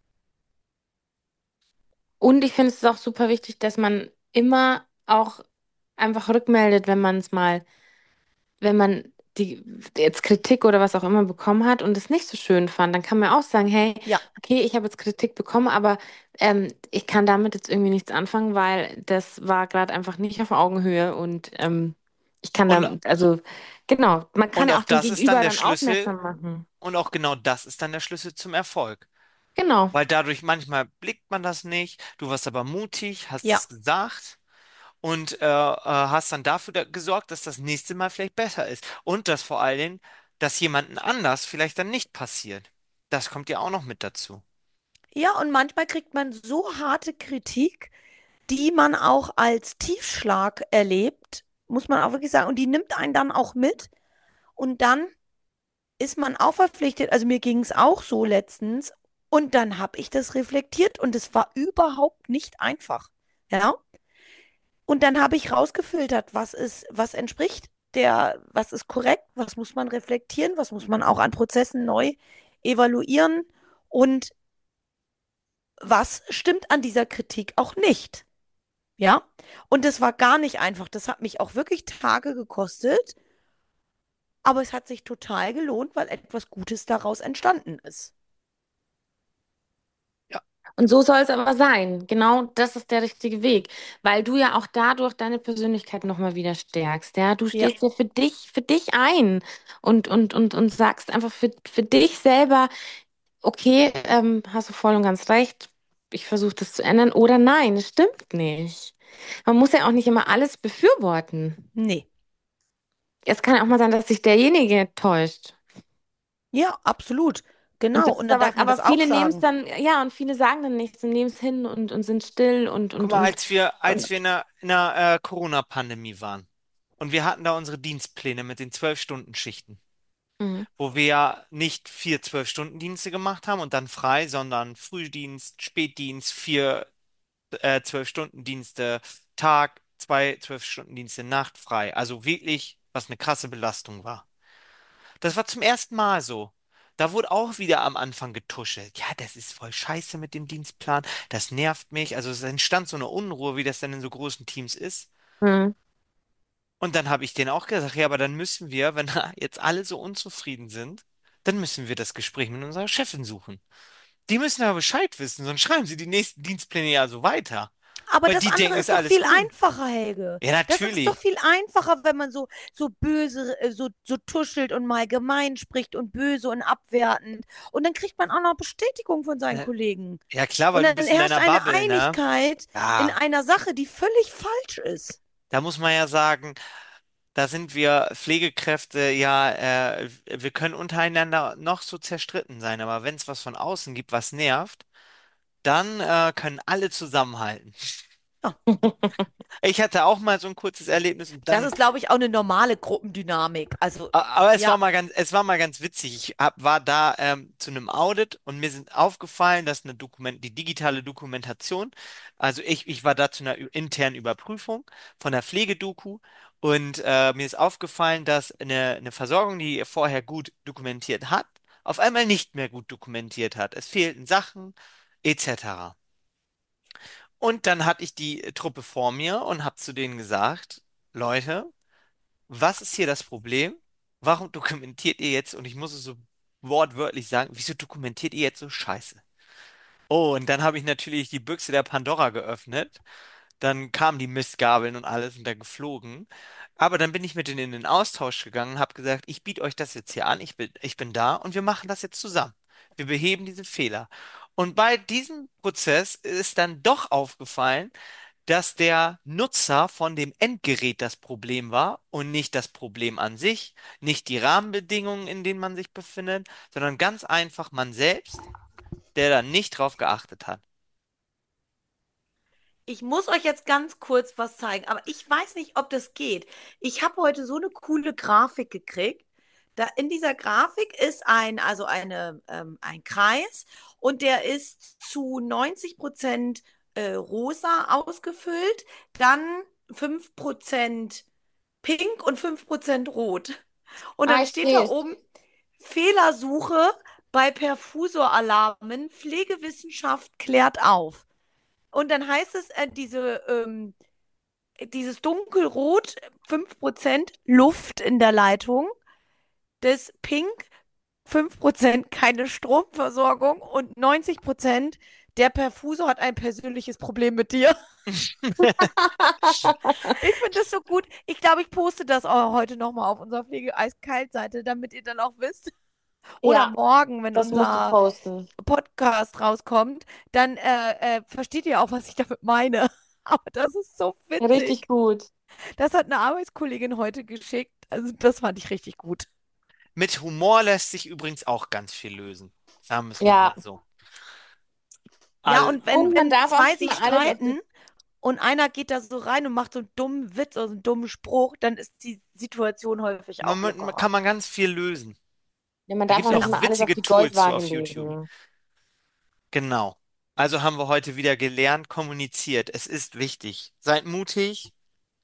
Und ich finde es ist auch super wichtig, dass man immer auch einfach rückmeldet, wenn man es mal, wenn man die jetzt Kritik oder was auch immer bekommen hat und es nicht so schön fand, dann kann man auch sagen, hey, ja, okay, ich habe jetzt Kritik bekommen, aber ich kann damit jetzt irgendwie nichts anfangen, weil das war gerade einfach nicht auf Augenhöhe und ich kann Und, da, also genau, man kann und ja auch auch den das ist dann Gegenüber der dann Schlüssel aufmerksam machen. und auch genau das ist dann der Schlüssel zum Erfolg. Genau. Weil dadurch manchmal blickt man das nicht, du warst aber mutig, hast ja. es gesagt und hast dann dafür gesorgt, dass das nächste Mal vielleicht besser ist. Und dass vor allen Dingen, dass jemanden anders vielleicht dann nicht passiert. Das kommt ja auch noch mit dazu. Ja, und manchmal kriegt man so harte Kritik, die man auch als Tiefschlag erlebt, muss man auch wirklich sagen. Und die nimmt einen dann auch mit. Und dann ist man auch verpflichtet, also mir ging es auch so letztens, und dann habe ich das reflektiert und es war überhaupt nicht einfach. Ja. Und dann habe ich rausgefiltert, was entspricht was ist korrekt, was muss man reflektieren, was muss man auch an Prozessen neu evaluieren und was stimmt an dieser Kritik auch nicht. Ja. Und das war gar nicht einfach. Das hat mich auch wirklich Tage gekostet, aber es hat sich total gelohnt, weil etwas Gutes daraus entstanden ist. Ja, Und so soll es aber sein. Genau das ist der richtige Weg, weil du ja auch dadurch deine Persönlichkeit nochmal wieder stärkst. Ja, du Ja. stehst ja für dich ein und sagst einfach für dich selber, okay, hast du voll und ganz recht. Ich versuche das zu ändern oder nein, es stimmt nicht. Man muss ja auch nicht immer alles befürworten. Nee. Es kann ja auch mal sein, dass sich derjenige täuscht. Ja, absolut. Und Genau. das Und ist dann aber, darf man aber das auch viele nehmen es sagen. dann, ja, und viele sagen dann nichts und nehmen es hin und sind still guck mal, als und wir in der Corona-Pandemie waren und wir hatten da unsere Dienstpläne mit den 12-Stunden-Schichten, mhm. wo wir ja nicht 4 12-Stunden-Dienste gemacht haben und dann frei, sondern Frühdienst, Spätdienst, 4 12-Stunden-Dienste Tag, 2 12-Stunden-Dienste Nacht frei. Also wirklich, was eine krasse Belastung war. Das war zum ersten Mal so. Da wurde auch wieder am Anfang getuschelt. Ja, das ist voll scheiße mit dem Dienstplan. Das nervt mich. Also es entstand so eine Unruhe, wie das dann in so großen Teams ist. Mhm. Und dann habe ich denen auch gesagt, ja, aber dann müssen wir, wenn jetzt alle so unzufrieden sind, dann müssen wir das Gespräch mit unserer Chefin suchen. Die müssen aber Bescheid wissen, sonst schreiben sie die nächsten Dienstpläne ja so weiter. Aber Weil das die andere denken, ist ist doch alles viel gut. einfacher, Helge. Ja, Das ist doch natürlich. viel einfacher, wenn man so böse, so tuschelt und mal gemein spricht und böse und abwertend. Und dann kriegt man auch noch Bestätigung von seinen Ja, Kollegen. ja, klar, Und weil du dann bist in herrscht deiner eine Bubble, ne? Einigkeit in Ja, einer Sache, die völlig falsch ist. da muss man ja sagen, da sind wir Pflegekräfte, ja, wir können untereinander noch so zerstritten sein, aber wenn es was von außen gibt, was nervt, dann können alle zusammenhalten. Ja. Ich hatte auch mal so ein kurzes Erlebnis und Das dann, ist, glaube ich, auch eine normale Gruppendynamik. Also, aber ja. es war mal ganz witzig. War da zu einem Audit und mir sind aufgefallen, dass die digitale Dokumentation, also ich war da zu einer internen Überprüfung von der Pflegedoku und mir ist aufgefallen, dass eine Versorgung, die vorher gut dokumentiert hat, auf einmal nicht mehr gut dokumentiert hat. Es fehlten Sachen, etc. Und dann hatte ich die Truppe vor mir und habe zu denen gesagt, Leute, was ist hier das Problem? Warum dokumentiert ihr jetzt, und ich muss es so wortwörtlich sagen, wieso dokumentiert ihr jetzt so Scheiße? Oh, und dann habe ich natürlich die Büchse der Pandora geöffnet. Dann kamen die Mistgabeln und alles und da geflogen. Aber dann bin ich mit denen in den Austausch gegangen und habe gesagt, ich biete euch das jetzt hier an, ich bin da und wir machen das jetzt zusammen. Wir beheben diesen Fehler. Und bei diesem Prozess ist dann doch aufgefallen, dass der Nutzer von dem Endgerät das Problem war und nicht das Problem an sich, nicht die Rahmenbedingungen, in denen man sich befindet, sondern ganz einfach man selbst, der da nicht drauf geachtet hat. Ich muss euch jetzt ganz kurz was zeigen, aber ich weiß nicht, ob das geht. Ich habe heute so eine coole Grafik gekriegt. Da in dieser Grafik ist ein Kreis und der ist zu 90% rosa ausgefüllt, dann 5% pink und 5% rot. Und Ah, dann ich steht sehe da es. oben Fehlersuche bei Perfusoralarmen. Pflegewissenschaft klärt auf. Und dann heißt es, dieses dunkelrot, 5% Luft in der Leitung, das Pink 5% keine Stromversorgung und 90% der Perfusor hat ein persönliches Problem mit dir. Ich finde das so gut. Ich glaube, ich poste das auch heute nochmal auf unserer Pflege-Eiskalt-Seite, damit ihr dann auch wisst. Oder Ja, morgen, wenn das musst du unser posten. Podcast rauskommt, dann versteht ihr auch, was ich damit meine. Aber das ist so Richtig witzig. gut. Das hat eine Arbeitskollegin heute geschickt. Also das fand ich richtig gut. Mit Humor lässt sich übrigens auch ganz viel lösen. Sagen wir es mal Ja. so. Ja, All, und wenn, Und man wenn darf auch zwei nicht sich immer alles auf die. streiten und einer geht da so rein und macht so einen dummen Witz oder so einen dummen Spruch, dann ist die Situation häufig auch kann lockerer. man ganz viel lösen. Ja, man Da darf gibt auch es nicht Ja. auch immer alles auf witzige die Tools zu Goldwaage auf YouTube. legen. Genau. Also haben wir heute wieder gelernt, kommuniziert. Es ist wichtig. Seid mutig,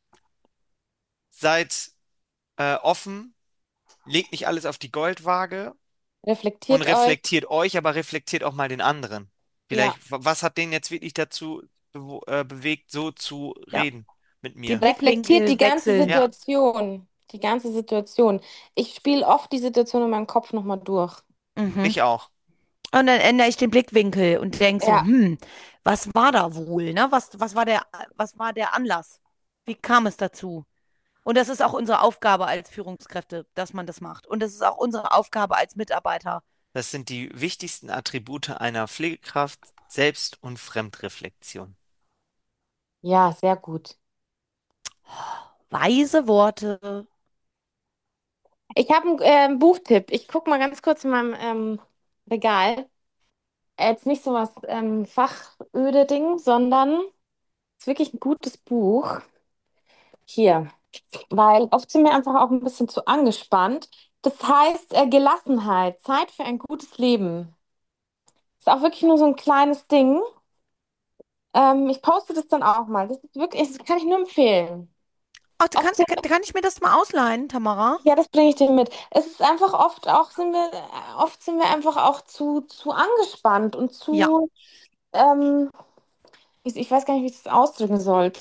seid offen, legt nicht alles auf die Goldwaage und Reflektiert euch. reflektiert euch, aber reflektiert auch mal den anderen. Ja. Vielleicht, was hat den jetzt wirklich dazu bewegt, so zu Ja, reden mit den mir? Reflektiert die Blickwinkel ganze wechseln. Ja, Situation. Die ganze Situation. Ich spiele oft die Situation in meinem Kopf nochmal durch. Mhm. ich auch. Und dann ändere ich den Blickwinkel und denke so, Ja. was war da wohl, ne? Was war der Anlass? Wie kam es dazu? Und das ist auch unsere Aufgabe als Führungskräfte, dass man das macht. Und das ist auch unsere Aufgabe als Mitarbeiter. Das sind die wichtigsten Attribute einer Pflegekraft, Selbst- und Fremdreflexion. Ja, sehr gut. Weise Worte. Ich habe einen Buchtipp. Ich gucke mal ganz kurz in meinem Regal. Jetzt nicht so was fachöde Ding, sondern es ist wirklich ein gutes Buch. Hier. Weil oft sind wir einfach auch ein bisschen zu angespannt. Das heißt Gelassenheit, Zeit für ein gutes Leben. Ist auch wirklich nur so ein kleines Ding. Ich poste das dann auch mal. Das ist wirklich, das kann ich nur empfehlen. Ach, Oft sind, kann ich mir das mal ausleihen, Tamara? ja, das bringe ich dir mit. Es ist einfach oft sind wir einfach auch zu angespannt und Ja, ähm, ich weiß gar nicht, wie ich das ausdrücken soll,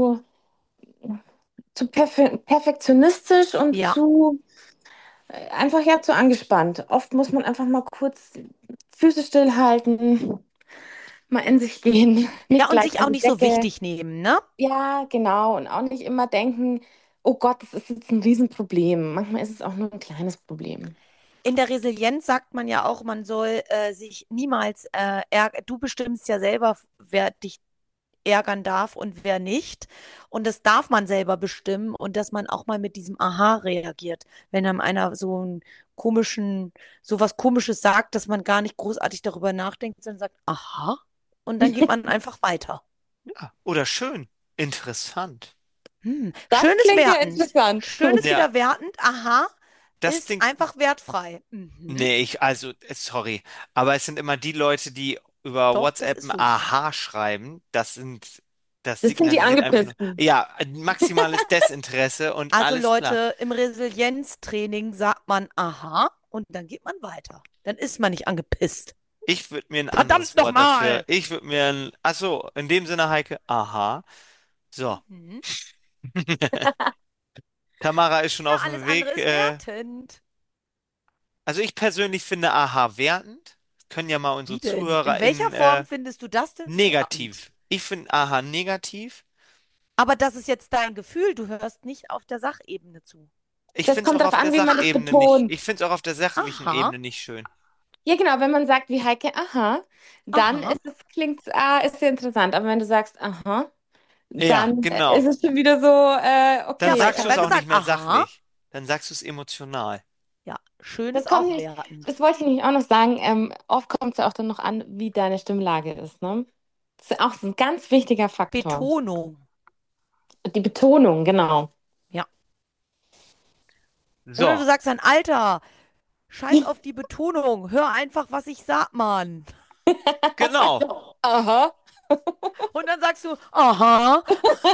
zu perfektionistisch und ja. einfach ja zu angespannt. Oft muss man einfach mal kurz Füße stillhalten, mal in sich gehen, nicht Ja, und gleich sich an auch die nicht so Decke. wichtig nehmen, ne? Ja, genau. Und auch nicht immer denken, oh Gott, das ist jetzt ein Riesenproblem. Manchmal ist es auch nur ein kleines Problem. In der Resilienz sagt man ja auch, man soll sich niemals ärgern. Du bestimmst ja selber, wer dich ärgern darf und wer nicht. Und das darf man selber bestimmen und dass man auch mal mit diesem Aha reagiert. Wenn einem einer so einen so was Komisches sagt, dass man gar nicht großartig darüber nachdenkt, sondern sagt, aha. Und dann geht man einfach weiter. Ja, oder schön, interessant. Das Schönes klingt ja wertend. interessant. Schönes Ja, wieder wertend. Aha das ist Ding, einfach wertfrei. Mhm. nee, sorry, aber es sind immer die Leute, die über Doch, das WhatsApp ist ein so. Aha schreiben. Das Das sind die signalisiert einfach nur, Angepissten. ja, maximales Desinteresse und Also alles klar. Leute, im Resilienztraining sagt man aha und dann geht man weiter. Dann ist man nicht angepisst. Ich würde mir ein anderes Verdammt Wort dafür, nochmal! ach so, in dem Sinne, Heike, aha. So, Mhm. Tamara ist schon Ja, auf alles dem andere Weg. ist wertend. Also ich persönlich finde aha wertend. Das können ja mal unsere Wie denn? In welcher ZuhörerInnen Form findest du das denn wertend? negativ. Ich finde aha negativ. Aber das ist jetzt dein Gefühl, du hörst nicht auf der Sachebene zu. Ich Das finde es kommt auch darauf auf der an, wie man das Sachebene nicht. betont. Ich finde es auch auf der sachlichen Aha, Ebene nicht schön. Ja, genau, wenn man sagt wie Heike, aha, dann aha. ist sehr interessant. Aber wenn du sagst, aha, Ja, dann ist genau. es schon wieder so, Dann Ja, weil okay, ich sagst habe du es ja auch nicht gesagt, mehr aha. sachlich. Dann sagst du es emotional. Ja, schön das ist kommt auch nicht, wertend. das wollte ich nämlich auch noch sagen. Oft kommt es ja auch dann noch an, wie deine Stimmlage ist, ne? Das ist auch so ein ganz wichtiger Faktor. Betonung. Die Betonung, genau. Ja. Oder So, du sagst dann, Alter, scheiß auf die Betonung, hör einfach, was ich sag, Mann. genau. Aha. Und dann sagst du, aha.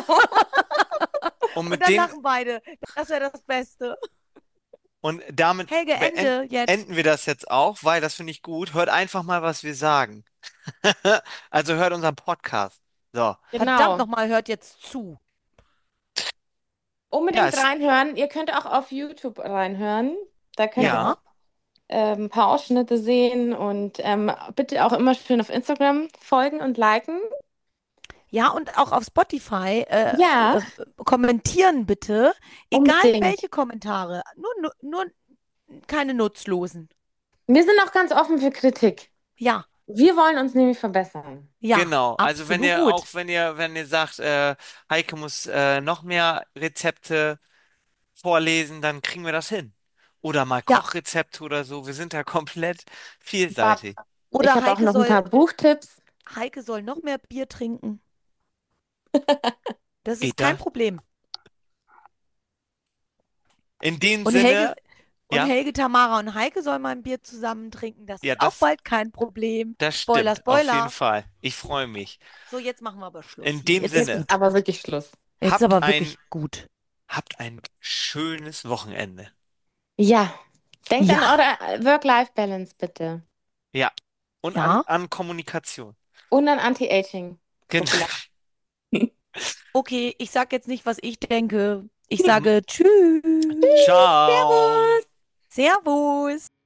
Und Und mit dann dem, lachen beide. Das wäre das Beste. und damit Helge, Ende jetzt. enden wir das jetzt auch, weil das finde ich gut. Hört einfach mal, was wir sagen. Also hört unseren Podcast. So. Verdammt Genau. nochmal, hört jetzt zu. Ja, Unbedingt reinhören. Ihr könnt auch auf YouTube reinhören. Da könnt ihr ja, auch Ja. ein paar Ausschnitte sehen und bitte auch immer schön auf Instagram folgen und liken. Ja, und auch auf Spotify Ja, kommentieren bitte. Egal unbedingt. welche Kommentare. Nur keine nutzlosen. Wir sind auch ganz offen für Kritik. Ja, Wir wollen uns nämlich verbessern. ja, genau. Also wenn ihr auch, absolut. wenn ihr sagt, Heike muss noch mehr Rezepte vorlesen, dann kriegen wir das hin. Oder mal Ja. Kochrezepte oder so. Wir sind da komplett Bab, vielseitig. ich Oder habe auch noch ein paar Buchtipps. Heike soll noch mehr Bier trinken. Das ist Geht kein das? Problem. In dem Und Helge, Sinne, und ja, Helge, Tamara und Heike sollen mal ein Bier zusammen trinken. Das ja, ist auch bald kein Problem. das Spoiler, stimmt. Auf jeden Spoiler. Fall. Ich freue mich. So, jetzt machen wir aber Schluss In hier. dem Jetzt ist Jetzt Sinne, ist gut. aber wirklich Schluss. Jetzt ist habt aber ein, wirklich gut. habt ein schönes Wochenende. Ja, denkt an Ja, eure Work-Life-Balance bitte. Ja. Und ja. an Kommunikation. Und an Anti-Aging. Genau. Prophylaxe. Okay, ich sag jetzt nicht, was ich denke. Ich sage Tschüss. Ciao. Servus. Servus.